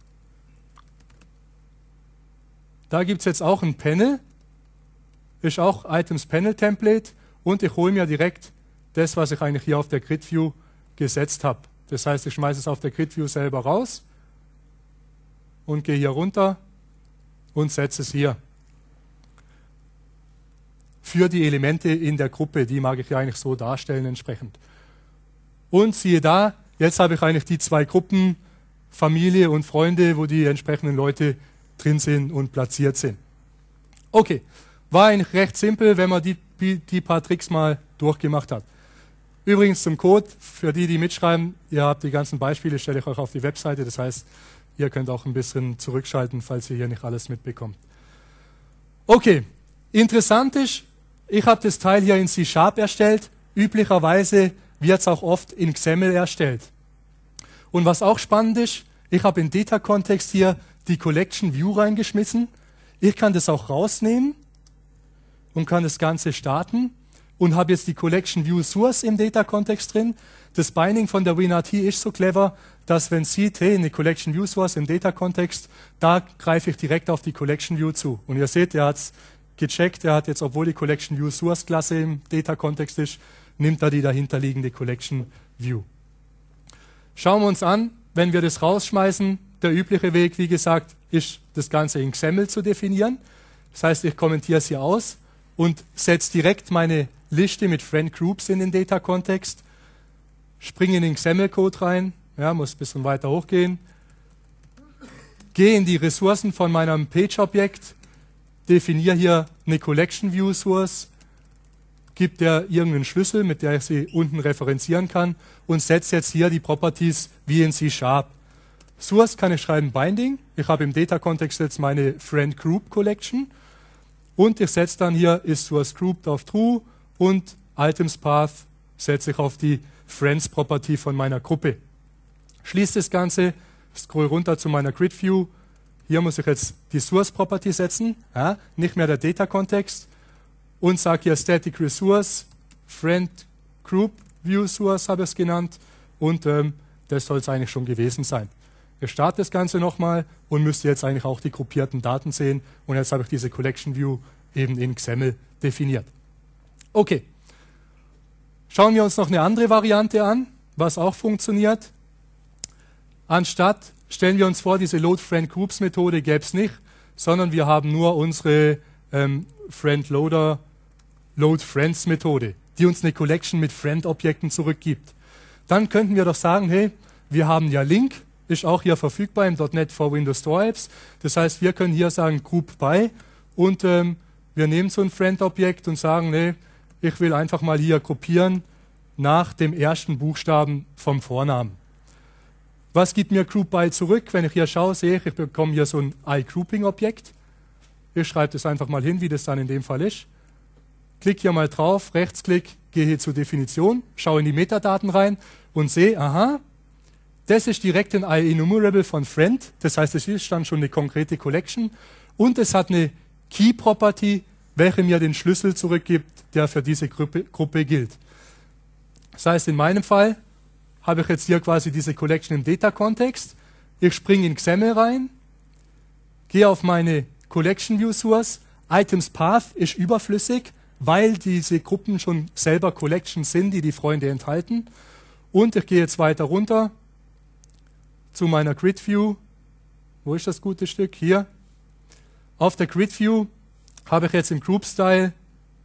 da gibt es jetzt auch ein Panel, ist auch Items Panel Template und ich hole mir direkt das, was ich eigentlich hier auf der Grid View gesetzt habe. Das heißt, ich schmeiße es auf der Grid View selber raus und gehe hier runter und setze es hier. Für die Elemente in der Gruppe, die mag ich ja eigentlich so darstellen entsprechend. Und siehe da, jetzt habe ich eigentlich die zwei Gruppen, Familie und Freunde, wo die entsprechenden Leute drin sind und platziert sind. Okay, war eigentlich recht simpel, wenn man die paar Tricks mal durchgemacht hat. Übrigens zum Code, für die, die mitschreiben, ihr habt die ganzen Beispiele, stelle ich euch auf die Webseite, das heißt, ihr könnt auch ein bisschen zurückschalten, falls ihr hier nicht alles mitbekommt. Okay, interessant ist, ich habe das Teil hier in C# erstellt, üblicherweise wird es auch oft in XAML erstellt. Und was auch spannend ist, ich habe in Data-Kontext hier die Collection View reingeschmissen. Ich kann das auch rausnehmen und kann das Ganze starten und habe jetzt die Collection View Source im Data-Kontext drin. Das Binding von der WinRT ist so clever, dass wenn es sieht, hey, eine Collection View Source im Data-Kontext, da greife ich direkt auf die Collection View zu. Und ihr seht, er hat es gecheckt, er hat jetzt, obwohl die Collection View Source Klasse im Data-Kontext ist, nimmt er die dahinterliegende Collection View. Schauen wir uns an, wenn wir das rausschmeißen, der übliche Weg, wie gesagt, ist, das Ganze in XAML zu definieren. Das heißt, ich kommentiere es hier aus und setze direkt meine Liste mit Friend Groups in den Data-Kontext, springe in den XAML-Code rein, ja, muss ein bisschen weiter hochgehen, gehe in die Ressourcen von meinem Page-Objekt, definiere hier eine Collection View Source, gibt der irgendeinen Schlüssel, mit der ich sie unten referenzieren kann und setze jetzt hier die Properties wie in C#. Source kann ich schreiben Binding. Ich habe im Data-Kontext jetzt meine Friend Group Collection und ich setze dann hier ist Source Grouped auf True und Items Path setze ich auf die Friends Property von meiner Gruppe. Schließe das Ganze, scroll runter zu meiner Grid View. Hier muss ich jetzt die Source Property setzen, ja, nicht mehr der Data-Kontext. Und sage hier Static Resource, Friend Group View Source habe ich es genannt. Und das soll es eigentlich schon gewesen sein. Ich starte das Ganze nochmal und müsste jetzt eigentlich auch die gruppierten Daten sehen. Und jetzt habe ich diese Collection View eben in XAML definiert. Okay. Schauen wir uns noch eine andere Variante an, was auch funktioniert. Anstatt stellen wir uns vor, diese Load Friend Groups Methode gäbe es nicht, sondern wir haben nur unsere Friend Loader Load Friends Methode, die uns eine Collection mit Friend-Objekten zurückgibt. Dann könnten wir doch sagen, hey, wir haben ja Link, ist auch hier verfügbar im .NET for Windows Store Apps. Das heißt, wir können hier sagen Group by und wir nehmen so ein Friend-Objekt und sagen, nee, ich will einfach mal hier gruppieren nach dem ersten Buchstaben vom Vornamen. Was gibt mir Group by zurück? Wenn ich hier schaue, sehe ich, ich bekomme hier so ein iGrouping-Objekt. Ich schreibe das einfach mal hin, wie das dann in dem Fall ist. Klick hier mal drauf, Rechtsklick, gehe hier zur Definition, schaue in die Metadaten rein und sehe, aha, das ist direkt ein IEnumerable von Friend, das heißt, es ist dann schon eine konkrete Collection und es hat eine Key-Property, welche mir den Schlüssel zurückgibt, der für diese Gruppe gilt. Das heißt, in meinem Fall habe ich jetzt hier quasi diese Collection im Data-Kontext, ich springe in XAML rein, gehe auf meine Collection View Source, Items Path ist überflüssig, weil diese Gruppen schon selber Collections sind, die die Freunde enthalten. Und ich gehe jetzt weiter runter zu meiner Grid View. Wo ist das gute Stück? Hier. Auf der Grid View habe ich jetzt im Group Style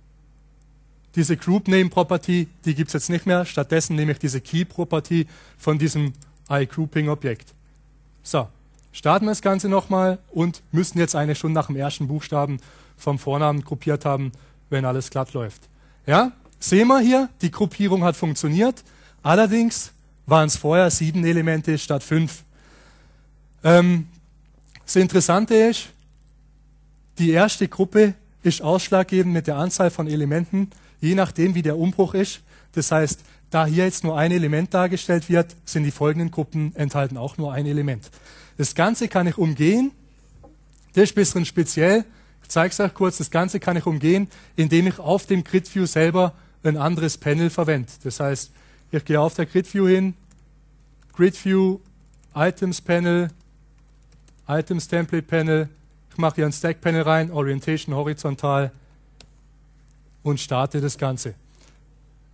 diese Group Name Property, die gibt es jetzt nicht mehr. Stattdessen nehme ich diese Key Property von diesem iGrouping Objekt. So. Starten wir das Ganze nochmal und müssen jetzt eigentlich schon nach dem ersten Buchstaben vom Vornamen gruppiert haben, wenn alles glatt läuft. Ja, sehen wir hier, die Gruppierung hat funktioniert. Allerdings waren es vorher 7 Elemente statt 5. Das Interessante ist, die erste Gruppe ist ausschlaggebend mit der Anzahl von Elementen, je nachdem wie der Umbruch ist. Das heißt, da hier jetzt nur ein Element dargestellt wird, sind die folgenden Gruppen enthalten auch nur ein Element. Das Ganze kann ich umgehen. Das ist ein bisschen speziell. Ich zeige es euch kurz. Das Ganze kann ich umgehen, indem ich auf dem Grid View selber ein anderes Panel verwende. Das heißt, ich gehe auf der Grid View hin, Grid View, Items Panel, Items Template Panel. Ich mache hier ein Stack Panel rein, Orientation horizontal und starte das Ganze.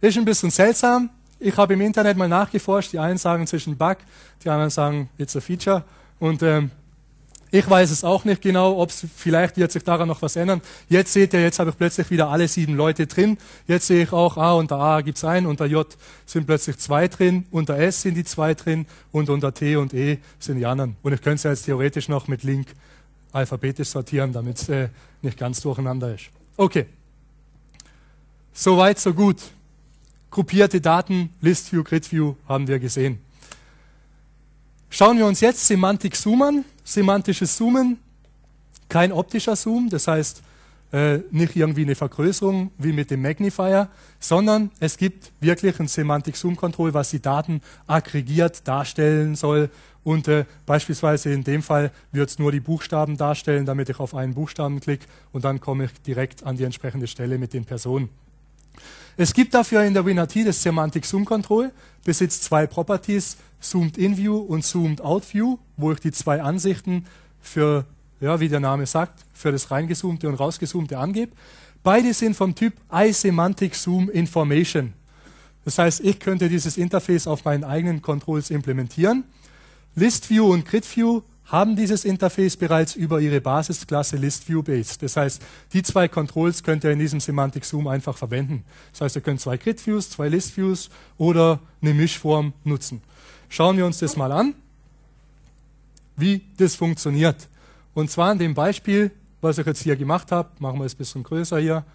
Ist ein bisschen seltsam. Ich habe im Internet mal nachgeforscht. Die einen sagen zwischen Bug, die anderen sagen it's a feature. Und ich weiß es auch nicht genau, ob es vielleicht wird sich daran noch was ändern. Jetzt seht ihr, jetzt habe ich plötzlich wieder alle 7 Leute drin. Jetzt sehe ich auch, unter A gibt es einen, unter J sind plötzlich 2 drin, unter S sind die 2 drin und unter T und E sind die anderen. Und ich könnte es ja jetzt theoretisch noch mit Link alphabetisch sortieren, damit es nicht ganz durcheinander ist. Okay. Soweit, so gut. Gruppierte Daten, ListView, GridView haben wir gesehen. Schauen wir uns jetzt Semantic Zoom an. Semantisches Zoomen, kein optischer Zoom, das heißt nicht irgendwie eine Vergrößerung wie mit dem Magnifier, sondern es gibt wirklich ein Semantic Zoom Control, was die Daten aggregiert darstellen soll. Und beispielsweise in dem Fall wird es nur die Buchstaben darstellen, damit ich auf einen Buchstaben klicke und dann komme ich direkt an die entsprechende Stelle mit den Personen. Es gibt dafür in der WinRT das Semantic Zoom Control, besitzt 2 Properties, Zoomed In View und Zoomed Out View, wo ich die 2 Ansichten für, ja, wie der Name sagt, für das reingezoomte und rausgezoomte angebe. Beide sind vom Typ iSemantic Zoom Information. Das heißt, ich könnte dieses Interface auf meinen eigenen Controls implementieren. ListView und GridView haben dieses Interface bereits über ihre Basisklasse ListView-based. Das heißt, die 2 Controls könnt ihr in diesem Semantic Zoom einfach verwenden. Das heißt, ihr könnt 2 GridViews, 2 ListViews oder eine Mischform nutzen. Schauen wir uns das mal an, wie das funktioniert. Und zwar an dem Beispiel, was ich jetzt hier gemacht habe, machen wir es ein bisschen größer hier.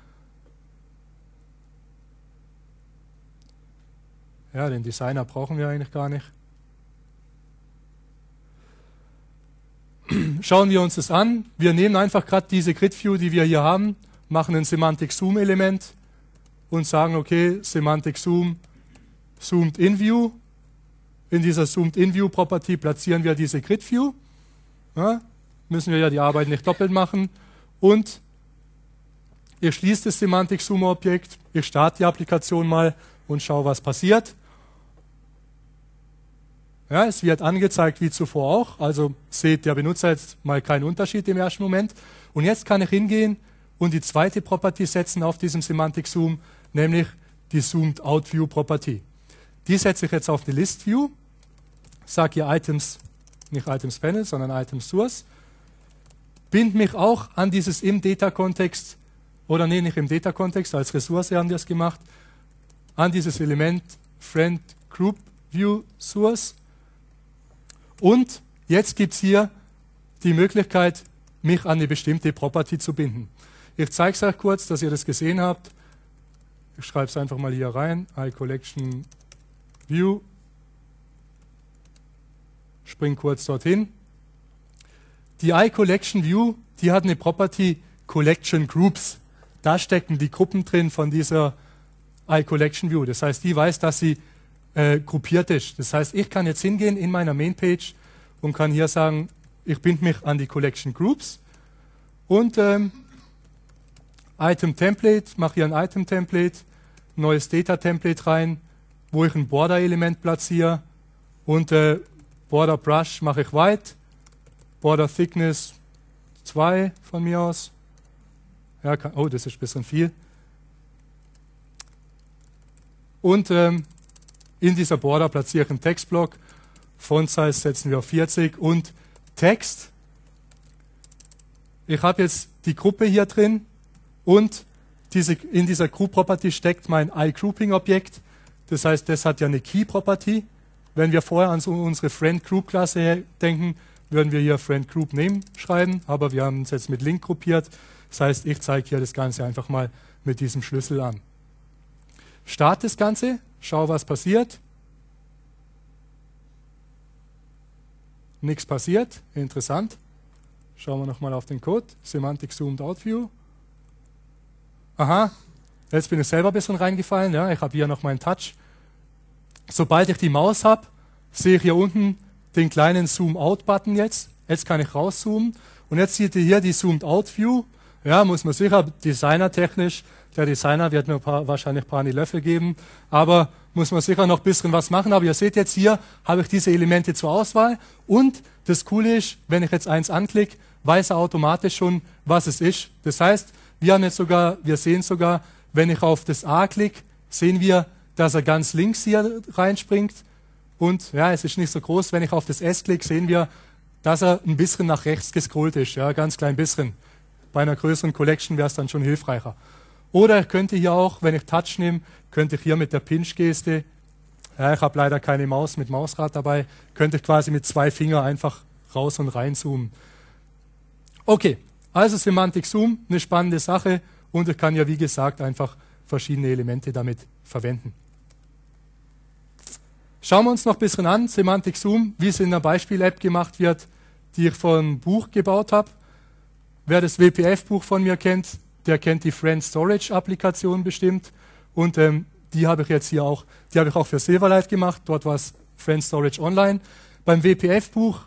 Ja, den Designer brauchen wir eigentlich gar nicht. Schauen wir uns das an. Wir nehmen einfach gerade diese GridView, die wir hier haben, machen ein Semantic Zoom Element und sagen, okay, Semantic Zoom, Zoomed In View. In dieser Zoomed In View Property platzieren wir diese GridView. Ja, müssen wir ja die Arbeit nicht doppelt machen. Und ihr schließt das Semantic Zoom Objekt, ich starte die Applikation mal und schaue, was passiert. Ja, es wird angezeigt wie zuvor auch, also seht der Benutzer jetzt mal keinen Unterschied im ersten Moment. Und jetzt kann ich hingehen und die zweite Property setzen auf diesem Semantic Zoom, nämlich die Zoomed Out View Property. Die setze ich jetzt auf die List View, sage hier Items, nicht Items Panel, sondern Items Source, binde mich auch an dieses im Data-Kontext, oder nee, nicht im Data-Kontext, als Ressource haben wir es gemacht, an dieses Element Friend Group View Source. Und jetzt gibt es hier die Möglichkeit, mich an eine bestimmte Property zu binden. Ich zeige es euch kurz, dass ihr das gesehen habt. Ich schreibe es einfach mal hier rein, iCollection View. Spring kurz dorthin. Die iCollection View, die hat eine Property Collection Groups. Da stecken die Gruppen drin von dieser iCollection View. Das heißt, die weiß, dass sie gruppiert ist. Das heißt, ich kann jetzt hingehen in meiner Mainpage und kann hier sagen, ich binde mich an die Collection Groups und Item Template, mache hier ein Item Template, neues Data Template rein, wo ich ein Border Element platziere und Border Brush mache ich white, Border Thickness 2 von mir aus. Ja, oh, das ist ein bisschen viel. Und in dieser Border platziere ich einen Textblock, Font Size setzen wir auf 40 und Text. Ich habe jetzt die Gruppe hier drin und in dieser Group Property steckt mein iGrouping Objekt. Das heißt, das hat ja eine Key Property. Wenn wir vorher an unsere Friend Group Klasse denken, würden wir hier Friend Group Name schreiben, aber wir haben es jetzt mit Link gruppiert. Das heißt, ich zeige hier das Ganze einfach mal mit diesem Schlüssel an. Starte das Ganze, schau, was passiert. Nichts passiert, interessant. Schauen wir nochmal auf den Code, Semantic Zoomed Out View. Aha, jetzt bin ich selber ein bisschen reingefallen, ja, ich habe hier noch meinen Touch. Sobald ich die Maus habe, sehe ich hier unten den kleinen Zoom-Out-Button jetzt. Jetzt kann ich rauszoomen und jetzt seht ihr hier die Zoomed Out View. Ja, muss man sicher designertechnisch, der Designer wird mir wahrscheinlich ein paar an die Löffel geben, aber muss man sicher noch ein bisschen was machen. Aber ihr seht jetzt hier, habe ich diese Elemente zur Auswahl und das Coole ist, wenn ich jetzt eins anklicke, weiß er automatisch schon, was es ist. Das heißt, wir sehen sogar, wenn ich auf das A klicke, sehen wir, dass er ganz links hier reinspringt. Und ja, es ist nicht so groß. Wenn ich auf das S klicke, sehen wir, dass er ein bisschen nach rechts gescrollt ist. Ja, ganz klein bisschen. Bei einer größeren Collection wäre es dann schon hilfreicher. Oder ich könnte hier auch, wenn ich Touch nehme, könnte ich hier mit der Pinch-Geste, ja, ich habe leider keine Maus mit Mausrad dabei, könnte ich quasi mit 2 Fingern einfach raus und rein zoomen. Okay, also Semantic Zoom, eine spannende Sache und ich kann ja wie gesagt einfach verschiedene Elemente damit verwenden. Schauen wir uns noch ein bisschen an, Semantic Zoom, wie es in einer Beispiel-App gemacht wird, die ich von Buch gebaut habe. Wer das WPF-Buch von mir kennt, der kennt die Friend Storage Applikation bestimmt und die habe ich jetzt hier auch, die habe ich auch für Silverlight gemacht, dort war es Friend Storage Online. Beim WPF-Buch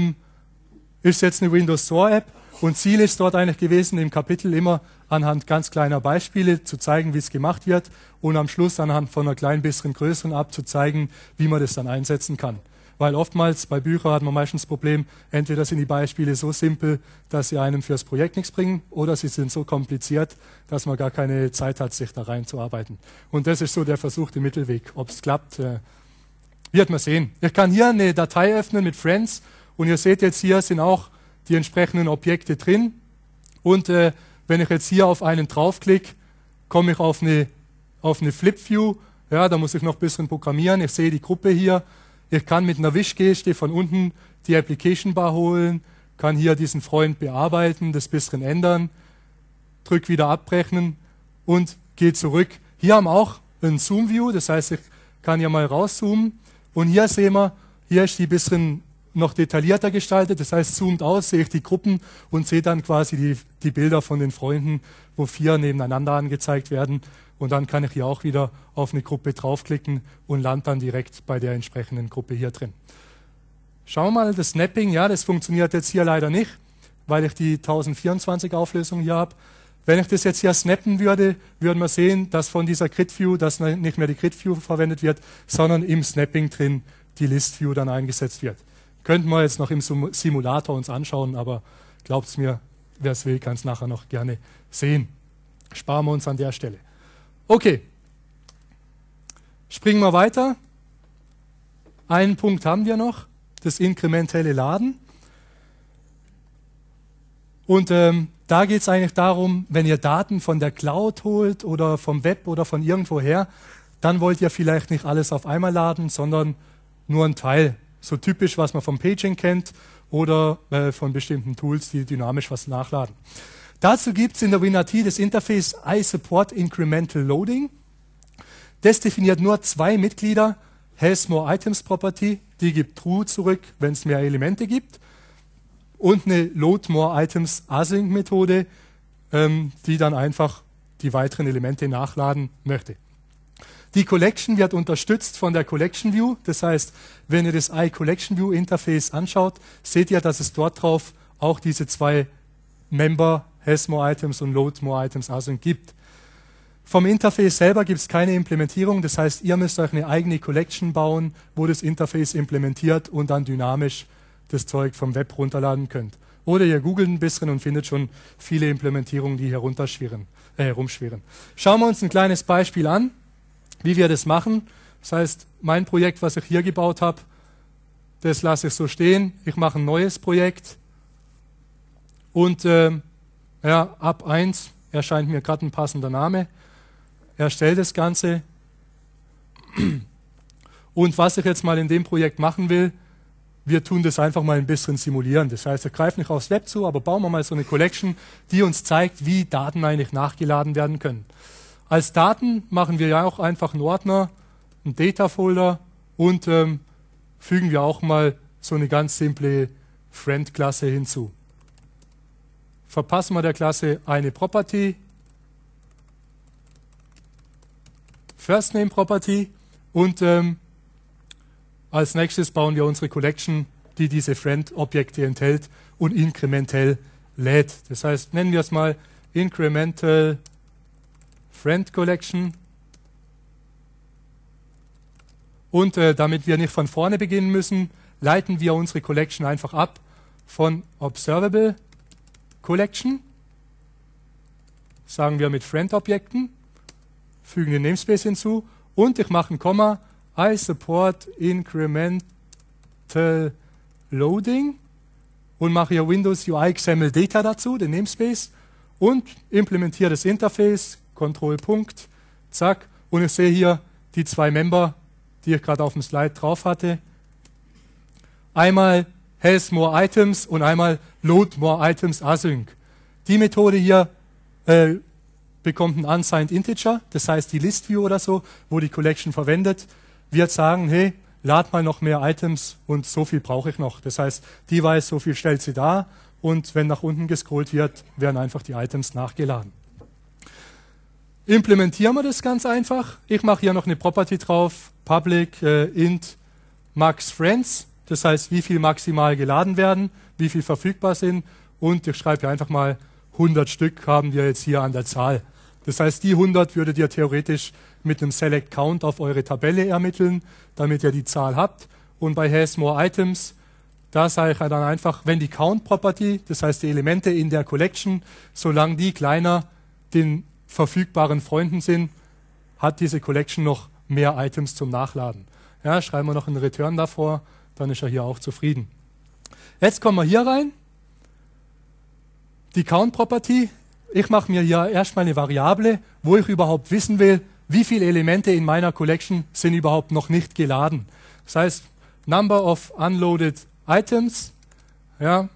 ist jetzt eine Windows Store App und Ziel ist dort eigentlich gewesen, im Kapitel immer anhand ganz kleiner Beispiele zu zeigen, wie es gemacht wird und am Schluss anhand von einer klein bisschen größeren App zu zeigen, wie man das dann einsetzen kann. Weil oftmals bei Büchern hat man meistens das Problem, entweder sind die Beispiele so simpel, dass sie einem fürs Projekt nichts bringen, oder sie sind so kompliziert, dass man gar keine Zeit hat, sich da reinzuarbeiten. Und das ist so der versuchte Mittelweg. Ob es klappt, wird man sehen. Ich kann hier eine Datei öffnen mit Friends und ihr seht jetzt, hier sind auch die entsprechenden Objekte drin. Und wenn ich jetzt hier auf einen draufklicke, komme ich auf eine Flip View. Ja, da muss ich noch ein bisschen programmieren. Ich sehe die Gruppe hier. Ich kann mit einer Wischgeste von unten die Application Bar holen, kann hier diesen Freund bearbeiten, das bisschen ändern, drücke wieder abbrechen und gehe zurück. Hier haben wir auch ein Zoom View, das heißt, ich kann hier mal rauszoomen und hier sehen wir, hier ist die bisschen noch detaillierter gestaltet, das heißt, zoomt aus, sehe ich die Gruppen und sehe dann quasi die Bilder von den Freunden, wo 4 nebeneinander angezeigt werden. Und dann kann ich hier auch wieder auf eine Gruppe draufklicken und lande dann direkt bei der entsprechenden Gruppe hier drin. Schauen wir mal, das Snapping, ja, das funktioniert jetzt hier leider nicht, weil ich die 1024 Auflösung hier habe. Wenn ich das jetzt hier snappen würde, würden wir sehen, dass von dieser Grid View, dass nicht mehr die Grid View verwendet wird, sondern im Snapping drin die List View dann eingesetzt wird. Könnten wir jetzt noch im Simulator uns anschauen, aber glaubt es mir, wer es will, kann es nachher noch gerne sehen. Sparen wir uns an der Stelle. Okay, springen wir weiter. Einen Punkt haben wir noch, das inkrementelle Laden. Und da geht es eigentlich darum, wenn ihr Daten von der Cloud holt oder vom Web oder von irgendwo her, dann wollt ihr vielleicht nicht alles auf einmal laden, sondern nur einen Teil. So typisch, was man vom Paging kennt oder von bestimmten Tools, die dynamisch was nachladen. Dazu gibt es in der WinRT das Interface I Support Incremental Loading. Das definiert nur 2 Mitglieder, has more items Property, die gibt True zurück, wenn es mehr Elemente gibt, und eine Load more items Async Methode, die dann einfach die weiteren Elemente nachladen möchte. Die Collection wird unterstützt von der Collection View, das heißt, wenn ihr das iCollection View Interface anschaut, seht ihr, dass es dort drauf auch diese 2 Member, has more items und load more items Async gibt. Vom Interface selber gibt es keine Implementierung, das heißt, ihr müsst euch eine eigene Collection bauen, wo das Interface implementiert und dann dynamisch das Zeug vom Web runterladen könnt. Oder ihr googelt ein bisschen und findet schon viele Implementierungen, die hier herumschwirren. Schauen wir uns ein kleines Beispiel an, wie wir das machen. Das heißt, mein Projekt, was ich hier gebaut habe, das lasse ich so stehen. Ich mache ein neues Projekt und ab 1 erscheint mir gerade ein passender Name. Erstelle das Ganze. Und was ich jetzt mal in dem Projekt machen will, wir tun das einfach mal ein bisschen simulieren. Das heißt, wir greifen nicht aufs Web zu, aber bauen wir mal so eine Collection, die uns zeigt, wie Daten eigentlich nachgeladen werden können. Als Daten machen wir ja auch einfach einen Ordner, einen Data-Folder und fügen wir auch mal so eine ganz simple Friend-Klasse hinzu. Verpassen wir der Klasse eine Property, First Name Property und als nächstes bauen wir unsere Collection, die diese Friend-Objekte enthält und inkrementell lädt. Das heißt, nennen wir es mal Incremental Friend Collection. Und damit wir nicht von vorne beginnen müssen, leiten wir unsere Collection einfach ab von Observable Collection, sagen wir mit Friend-Objekten, fügen den Namespace hinzu und ich mache ein Komma, I support incremental loading und mache hier Windows UI XAML Data dazu, den Namespace, und implementiere das Interface, Control Punkt, zack, und ich sehe hier die zwei Member, die ich gerade auf dem Slide drauf hatte. Einmal has more items und einmal load more items async. Die Methode hier bekommt einen unsigned integer, das heißt die List View oder so, wo die Collection verwendet, wird sagen, hey, lad mal noch mehr Items und so viel brauche ich noch. Das heißt, die weiß, so viel stellt sie dar und wenn nach unten gescrollt wird, werden einfach die Items nachgeladen. Implementieren wir das ganz einfach. Ich mache hier noch eine Property drauf, public int max friends, das heißt, wie viel maximal geladen werden, wie viel verfügbar sind und ich schreibe hier einfach mal 100 Stück haben wir jetzt hier an der Zahl. Das heißt, die 100 würdet ihr theoretisch mit einem Select Count auf eure Tabelle ermitteln, damit ihr die Zahl habt. Und bei has more items, da sage ich dann einfach, wenn die Count Property, das heißt die Elemente in der Collection, solange die kleiner den verfügbaren Freunden sind, hat diese Collection noch mehr Items zum Nachladen. Ja, schreiben wir noch einen Return davor, dann ist er hier auch zufrieden. Jetzt kommen wir hier rein. Die Count Property. Ich mache mir hier erstmal eine Variable, wo ich überhaupt wissen will, wie viele Elemente in meiner Collection sind überhaupt noch nicht geladen. Das heißt, Number of unloaded items. Ja,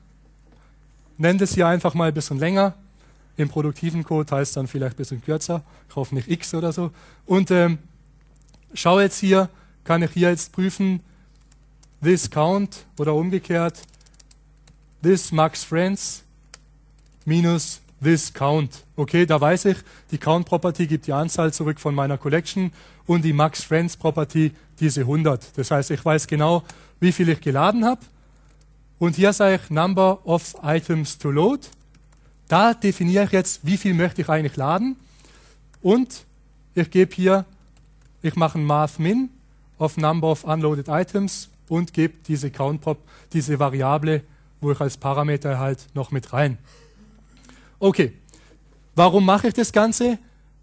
nennt es hier einfach mal ein bisschen länger. Im produktiven Code heißt es dann vielleicht ein bisschen kürzer. Ich hoffe nicht x oder so. Und schau jetzt hier, kann ich hier jetzt prüfen, this count oder umgekehrt, this max friends minus this count. Okay, da weiß ich, die Count Property gibt die Anzahl zurück von meiner Collection und die Max Friends Property diese 100. Das heißt, ich weiß genau, wie viel ich geladen habe. Und hier sage ich Number of Items to load. Da definiere ich jetzt, wie viel möchte ich eigentlich laden. Und ich gebe hier, ich mache ein Math min of Number of Unloaded Items und gebe diese Count Prop, diese Variable, wo ich als Parameter erhalte, noch mit rein. Okay, warum mache ich das Ganze?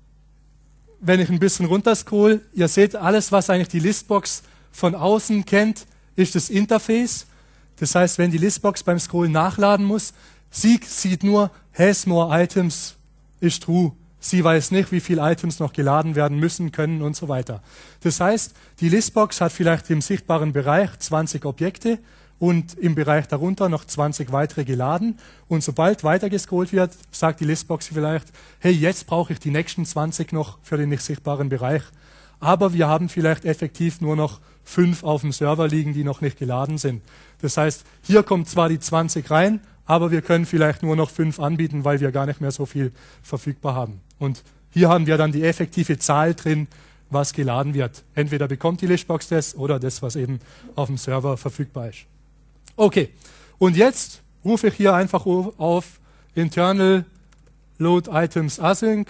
Wenn ich ein bisschen runterscroll, ihr seht, alles, was eigentlich die Listbox von außen kennt, ist das Interface. Das heißt, wenn die Listbox beim Scrollen nachladen muss, sie sieht nur, has more items ist true. Sie weiß nicht, wie viele Items noch geladen werden müssen, können und so weiter. Das heißt, die Listbox hat vielleicht im sichtbaren Bereich 20 Objekte und im Bereich darunter noch 20 weitere geladen. Und sobald weiter gescrollt wird, sagt die Listbox vielleicht, hey, jetzt brauche ich die nächsten 20 noch für den nicht sichtbaren Bereich. Aber wir haben vielleicht effektiv nur noch 5 auf dem Server liegen, die noch nicht geladen sind. Das heißt, hier kommt zwar die 20 rein, aber wir können vielleicht nur noch 5 anbieten, weil wir gar nicht mehr so viel verfügbar haben. Und hier haben wir dann die effektive Zahl drin, was geladen wird. Entweder bekommt die Listbox das oder das, was eben auf dem Server verfügbar ist. Okay, und jetzt rufe ich hier einfach auf internal load items async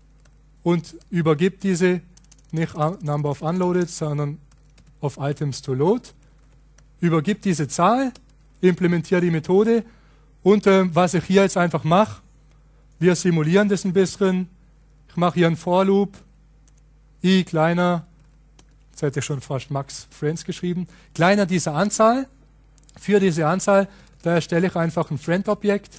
und übergebe diese nicht number of unloaded, sondern of items to load. Übergib diese Zahl, implementiere die Methode und was ich hier jetzt einfach mache, wir simulieren das ein bisschen. Ich mache hier einen for loop, i kleiner, jetzt hätte ich schon fast max friends geschrieben, kleiner diese Anzahl. Für diese Anzahl, da erstelle ich einfach ein Friend-Objekt.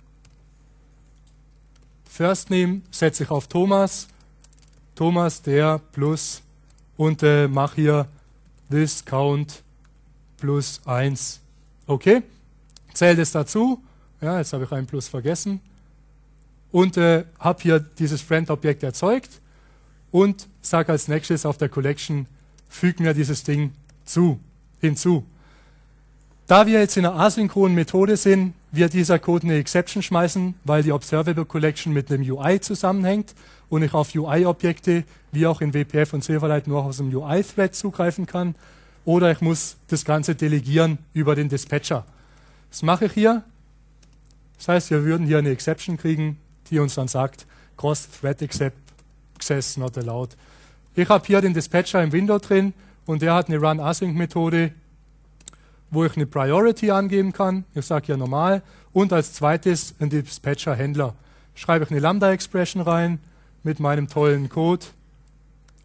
First Name setze ich auf Thomas, Thomas der plus und mache hier this count plus 1. Okay, zähle das dazu. Ja, jetzt habe ich ein Plus vergessen. Und habe hier dieses Friend-Objekt erzeugt und sage als nächstes auf der Collection, füge mir dieses Ding hinzu. Da wir jetzt in einer asynchronen Methode sind, wird dieser Code eine Exception schmeißen, weil die Observable Collection mit einem UI zusammenhängt und ich auf UI-Objekte, wie auch in WPF und Silverlight, nur aus dem UI-Thread zugreifen kann. Oder ich muss das Ganze delegieren über den Dispatcher. Das mache ich hier. Das heißt, wir würden hier eine Exception kriegen, die uns dann sagt, Cross-Thread Access not allowed. Ich habe hier den Dispatcher im Window drin und der hat eine Run-Async-Methode, wo ich eine Priority angeben kann. Ich sage hier normal. Und als zweites ein Dispatcher-Händler. Schreibe ich eine Lambda-Expression rein mit meinem tollen Code und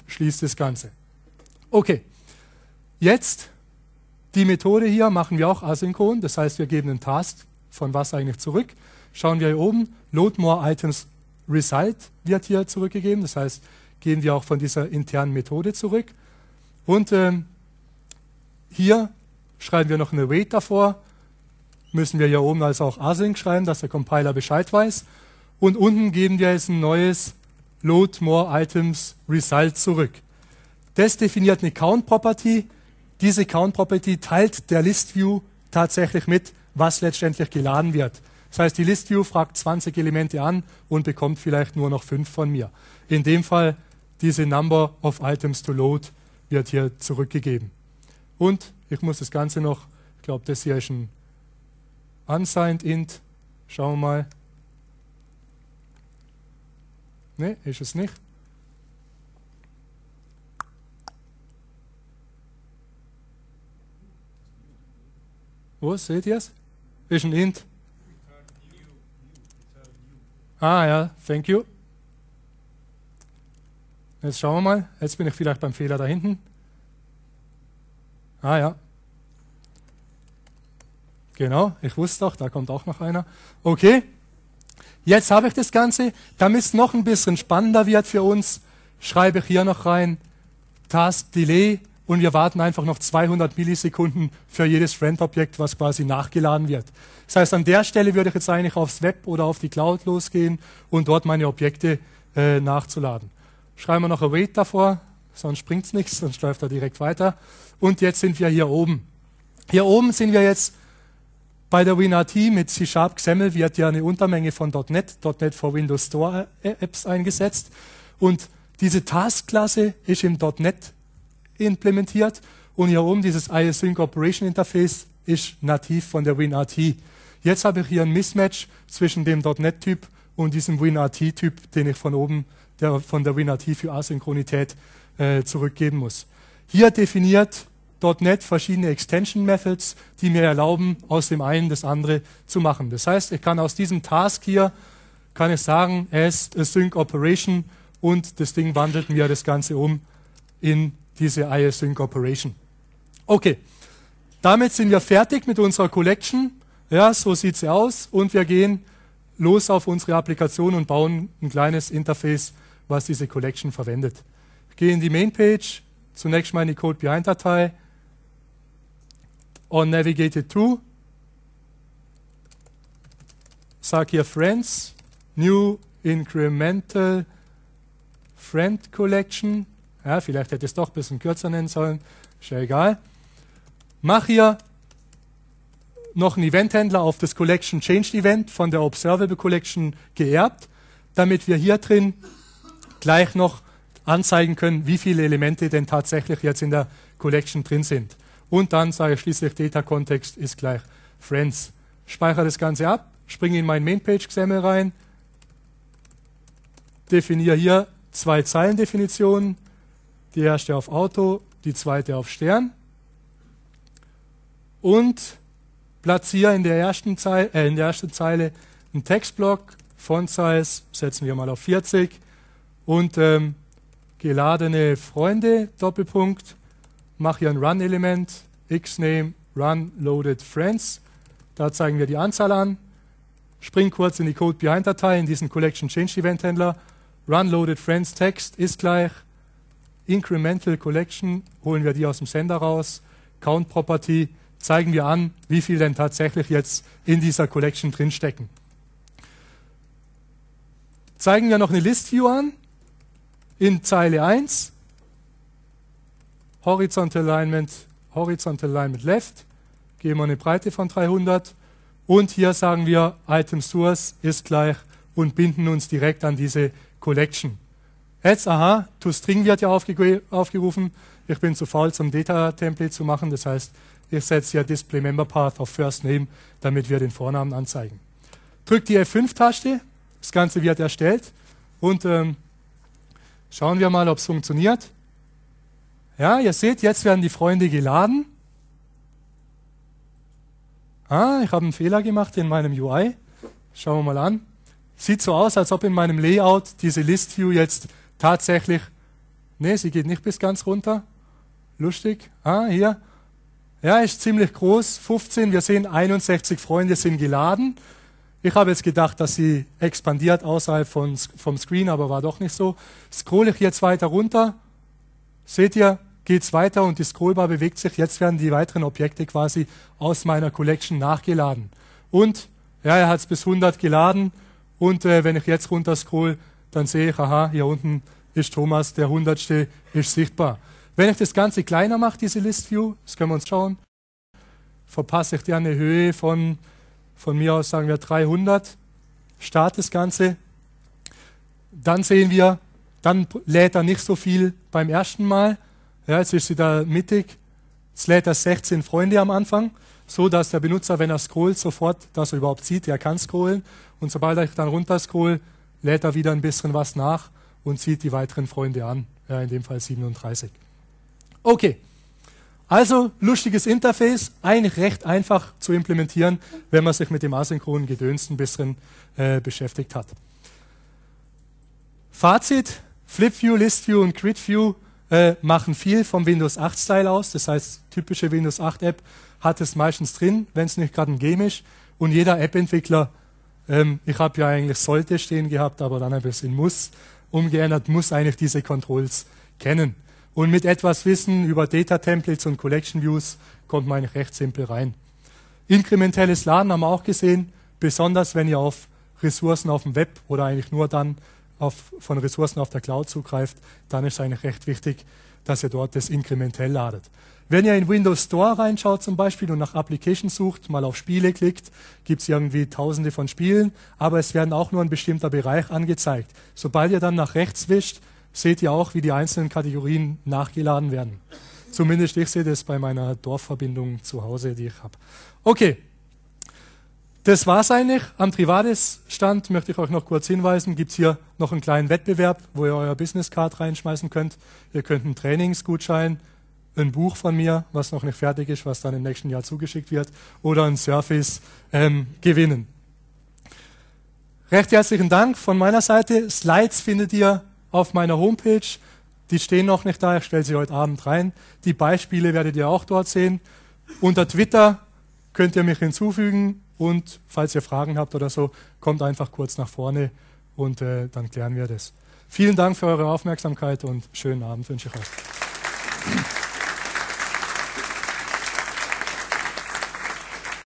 schließt das Ganze. Okay, jetzt die Methode hier machen wir auch asynchron, das heißt, wir geben einen Task von was eigentlich zurück. Schauen wir hier oben, Load More Items Result wird hier zurückgegeben, das heißt, gehen wir auch von dieser internen Methode zurück. Und hier schreiben wir noch eine Wait davor, müssen wir hier oben also auch async schreiben, dass der Compiler Bescheid weiß. Und unten geben wir jetzt ein neues Load More Items Result zurück. Das definiert eine Count Property. Diese Count Property teilt der List View tatsächlich mit, was letztendlich geladen wird. Das heißt, die List View fragt 20 Elemente an und bekommt vielleicht nur noch 5 von mir. In dem Fall diese Number of Items to Load wird hier zurückgegeben. Und ich muss das Ganze noch, ich glaube, das hier ist ein unsigned int. Schauen wir mal. Ne, ist es nicht. Wo seht ihr es? Ist ein int. Ah ja, thank you. Jetzt schauen wir mal. Jetzt bin ich vielleicht beim Fehler da hinten. Ah ja. Genau, ich wusste doch, da kommt auch noch einer. Okay, jetzt habe ich das Ganze. Damit es noch ein bisschen spannender wird für uns, schreibe ich hier noch rein Task Delay und wir warten einfach noch 200 Millisekunden für jedes Friend-Objekt, was quasi nachgeladen wird. Das heißt, an der Stelle würde ich jetzt eigentlich aufs Web oder auf die Cloud losgehen und dort meine Objekte nachzuladen. Schreiben wir noch Await davor, sonst springt es nichts, sonst läuft er direkt weiter. Und jetzt sind wir hier oben. Hier oben sind wir jetzt bei der WinRT mit C# XAML wird ja eine Untermenge von .NET for Windows Store Apps eingesetzt. Und diese Task-Klasse ist im .NET implementiert. Und hier oben dieses Async Operation Interface ist nativ von der WinRT. Jetzt habe ich hier ein Mismatch zwischen dem .NET-Typ und diesem WinRT-Typ, den ich von oben von der WinRT für Asynchronität zurückgeben muss. Hier definiert .NET verschiedene Extension Methods, die mir erlauben, aus dem einen das andere zu machen. Das heißt, ich kann aus diesem Task hier, kann ich sagen, as Async Operation und das Ding wandelt mir das Ganze um in diese Async Operation. Okay, damit sind wir fertig mit unserer Collection. Ja, so sieht sie aus und wir gehen los auf unsere Applikation und bauen ein kleines Interface, was diese Collection verwendet. Ich gehe in die Mainpage, zunächst mal in die Code-Behind-Datei, on navigated to, sag hier Friends, New Incremental Friend Collection, ja, vielleicht hätte ich es doch ein bisschen kürzer nennen sollen, ist ja egal. Mach hier noch einen Event-Händler auf das Collection Changed Event von der Observable Collection geerbt, damit wir hier drin gleich noch anzeigen können, wie viele Elemente denn tatsächlich jetzt in der Collection drin sind. Und dann sage ich schließlich Data Context ist gleich Friends. Speichere das Ganze ab, springe in mein Mainpage XAML rein, definiere hier 2 Zeilendefinitionen, die erste auf Auto, die zweite auf Stern und platziere in der ersten Zeile einen Textblock, Font Size setzen wir mal auf 40 und geladene Freunde, Doppelpunkt, mache hier ein Run-Element, xname, run, loaded friends, da zeigen wir die Anzahl an, spring kurz in die Code-Behind-Datei, in diesen Collection Change Event Händler, run, loaded friends, Text ist gleich, Incremental Collection, holen wir die aus dem Sender raus, Count Property, zeigen wir an, wie viel denn tatsächlich jetzt in dieser Collection drinstecken. Zeigen wir noch eine List View an, in Zeile 1, Horizontal Alignment Left, geben wir eine Breite von 300 und hier sagen wir Item Source ist gleich und binden uns direkt an diese Collection. Jetzt, aha, toString wird ja aufgerufen, ich bin zu faul zum Data-Template zu machen, das heißt, ich setze hier Display Member Path auf First Name, damit wir den Vornamen anzeigen. Drückt die F5-Taste, das Ganze wird erstellt und schauen wir mal, ob es funktioniert. Ja, ihr seht, jetzt werden die Freunde geladen. Ah, ich habe einen Fehler gemacht in meinem UI. Schauen wir mal an. Sieht so aus, als ob in meinem Layout diese List View jetzt tatsächlich Ne, sie geht nicht bis ganz runter. Lustig. Ah, hier. Ja, ist ziemlich groß. 15. Wir sehen 61 Freunde sind geladen. Ich habe jetzt gedacht, dass sie expandiert außerhalb vom Screen, aber war doch nicht so. Scrolle ich jetzt weiter runter. Seht ihr, geht's weiter und die Scrollbar bewegt sich. Jetzt werden die weiteren Objekte quasi aus meiner Collection nachgeladen. Und ja, er hat es bis 100 geladen. Und wenn ich jetzt runter scroll, dann sehe ich, aha, hier unten ist Thomas, der 100. ist sichtbar. Wenn ich das Ganze kleiner mache, diese List View, das können wir uns schauen, verpasse ich dir eine Höhe von mir aus, sagen wir 300, starte das Ganze, dann sehen wir, dann lädt er nicht so viel beim ersten Mal, ja, jetzt ist sie da mittig, jetzt lädt er 16 Freunde am Anfang, so dass der Benutzer, wenn er scrollt, sofort, dass er überhaupt sieht, er kann scrollen und sobald ich dann runter scroll, lädt er wieder ein bisschen was nach und zieht die weiteren Freunde an, ja, in dem Fall 37. Okay. Also, lustiges Interface, eigentlich recht einfach zu implementieren, wenn man sich mit dem asynchronen Gedöns ein bisschen beschäftigt hat. Fazit, FlipView, ListView und GridView machen viel vom Windows 8 Style aus, das heißt, typische Windows 8 App hat es meistens drin, wenn es nicht gerade ein Game ist und jeder App-Entwickler, ich habe ja eigentlich sollte stehen gehabt, aber dann habe ich es in muss umgeändert, muss eigentlich diese Controls kennen. Und mit etwas Wissen über Data Templates und Collection Views kommt man eigentlich recht simpel rein. Inkrementelles Laden haben wir auch gesehen, besonders wenn ihr auf Ressourcen auf dem Web oder eigentlich nur dann von Ressourcen auf der Cloud zugreift, dann ist es eigentlich recht wichtig, dass ihr dort das inkrementell ladet. Wenn ihr in Windows Store reinschaut zum Beispiel und nach Applications sucht, mal auf Spiele klickt, gibt es irgendwie tausende von Spielen, aber es werden auch nur ein bestimmter Bereich angezeigt. Sobald ihr dann nach rechts wischt, seht ihr auch, wie die einzelnen Kategorien nachgeladen werden. Zumindest ich sehe das bei meiner Dorfverbindung zu Hause, die ich habe. Okay, das war's eigentlich. Am Trivalis-Stand möchte ich euch noch kurz hinweisen, gibt es hier noch einen kleinen Wettbewerb, wo ihr euer Business Card reinschmeißen könnt. Ihr könnt einen Trainingsgutschein, ein Buch von mir, was noch nicht fertig ist, was dann im nächsten Jahr zugeschickt wird, oder ein Surface gewinnen. Recht herzlichen Dank von meiner Seite. Slides findet ihr auf meiner Homepage, die stehen noch nicht da, ich stelle sie heute Abend rein. Die Beispiele werdet ihr auch dort sehen. Unter Twitter könnt ihr mich hinzufügen und falls ihr Fragen habt oder so, kommt einfach kurz nach vorne und dann klären wir das. Vielen Dank für eure Aufmerksamkeit und schönen Abend wünsche ich euch.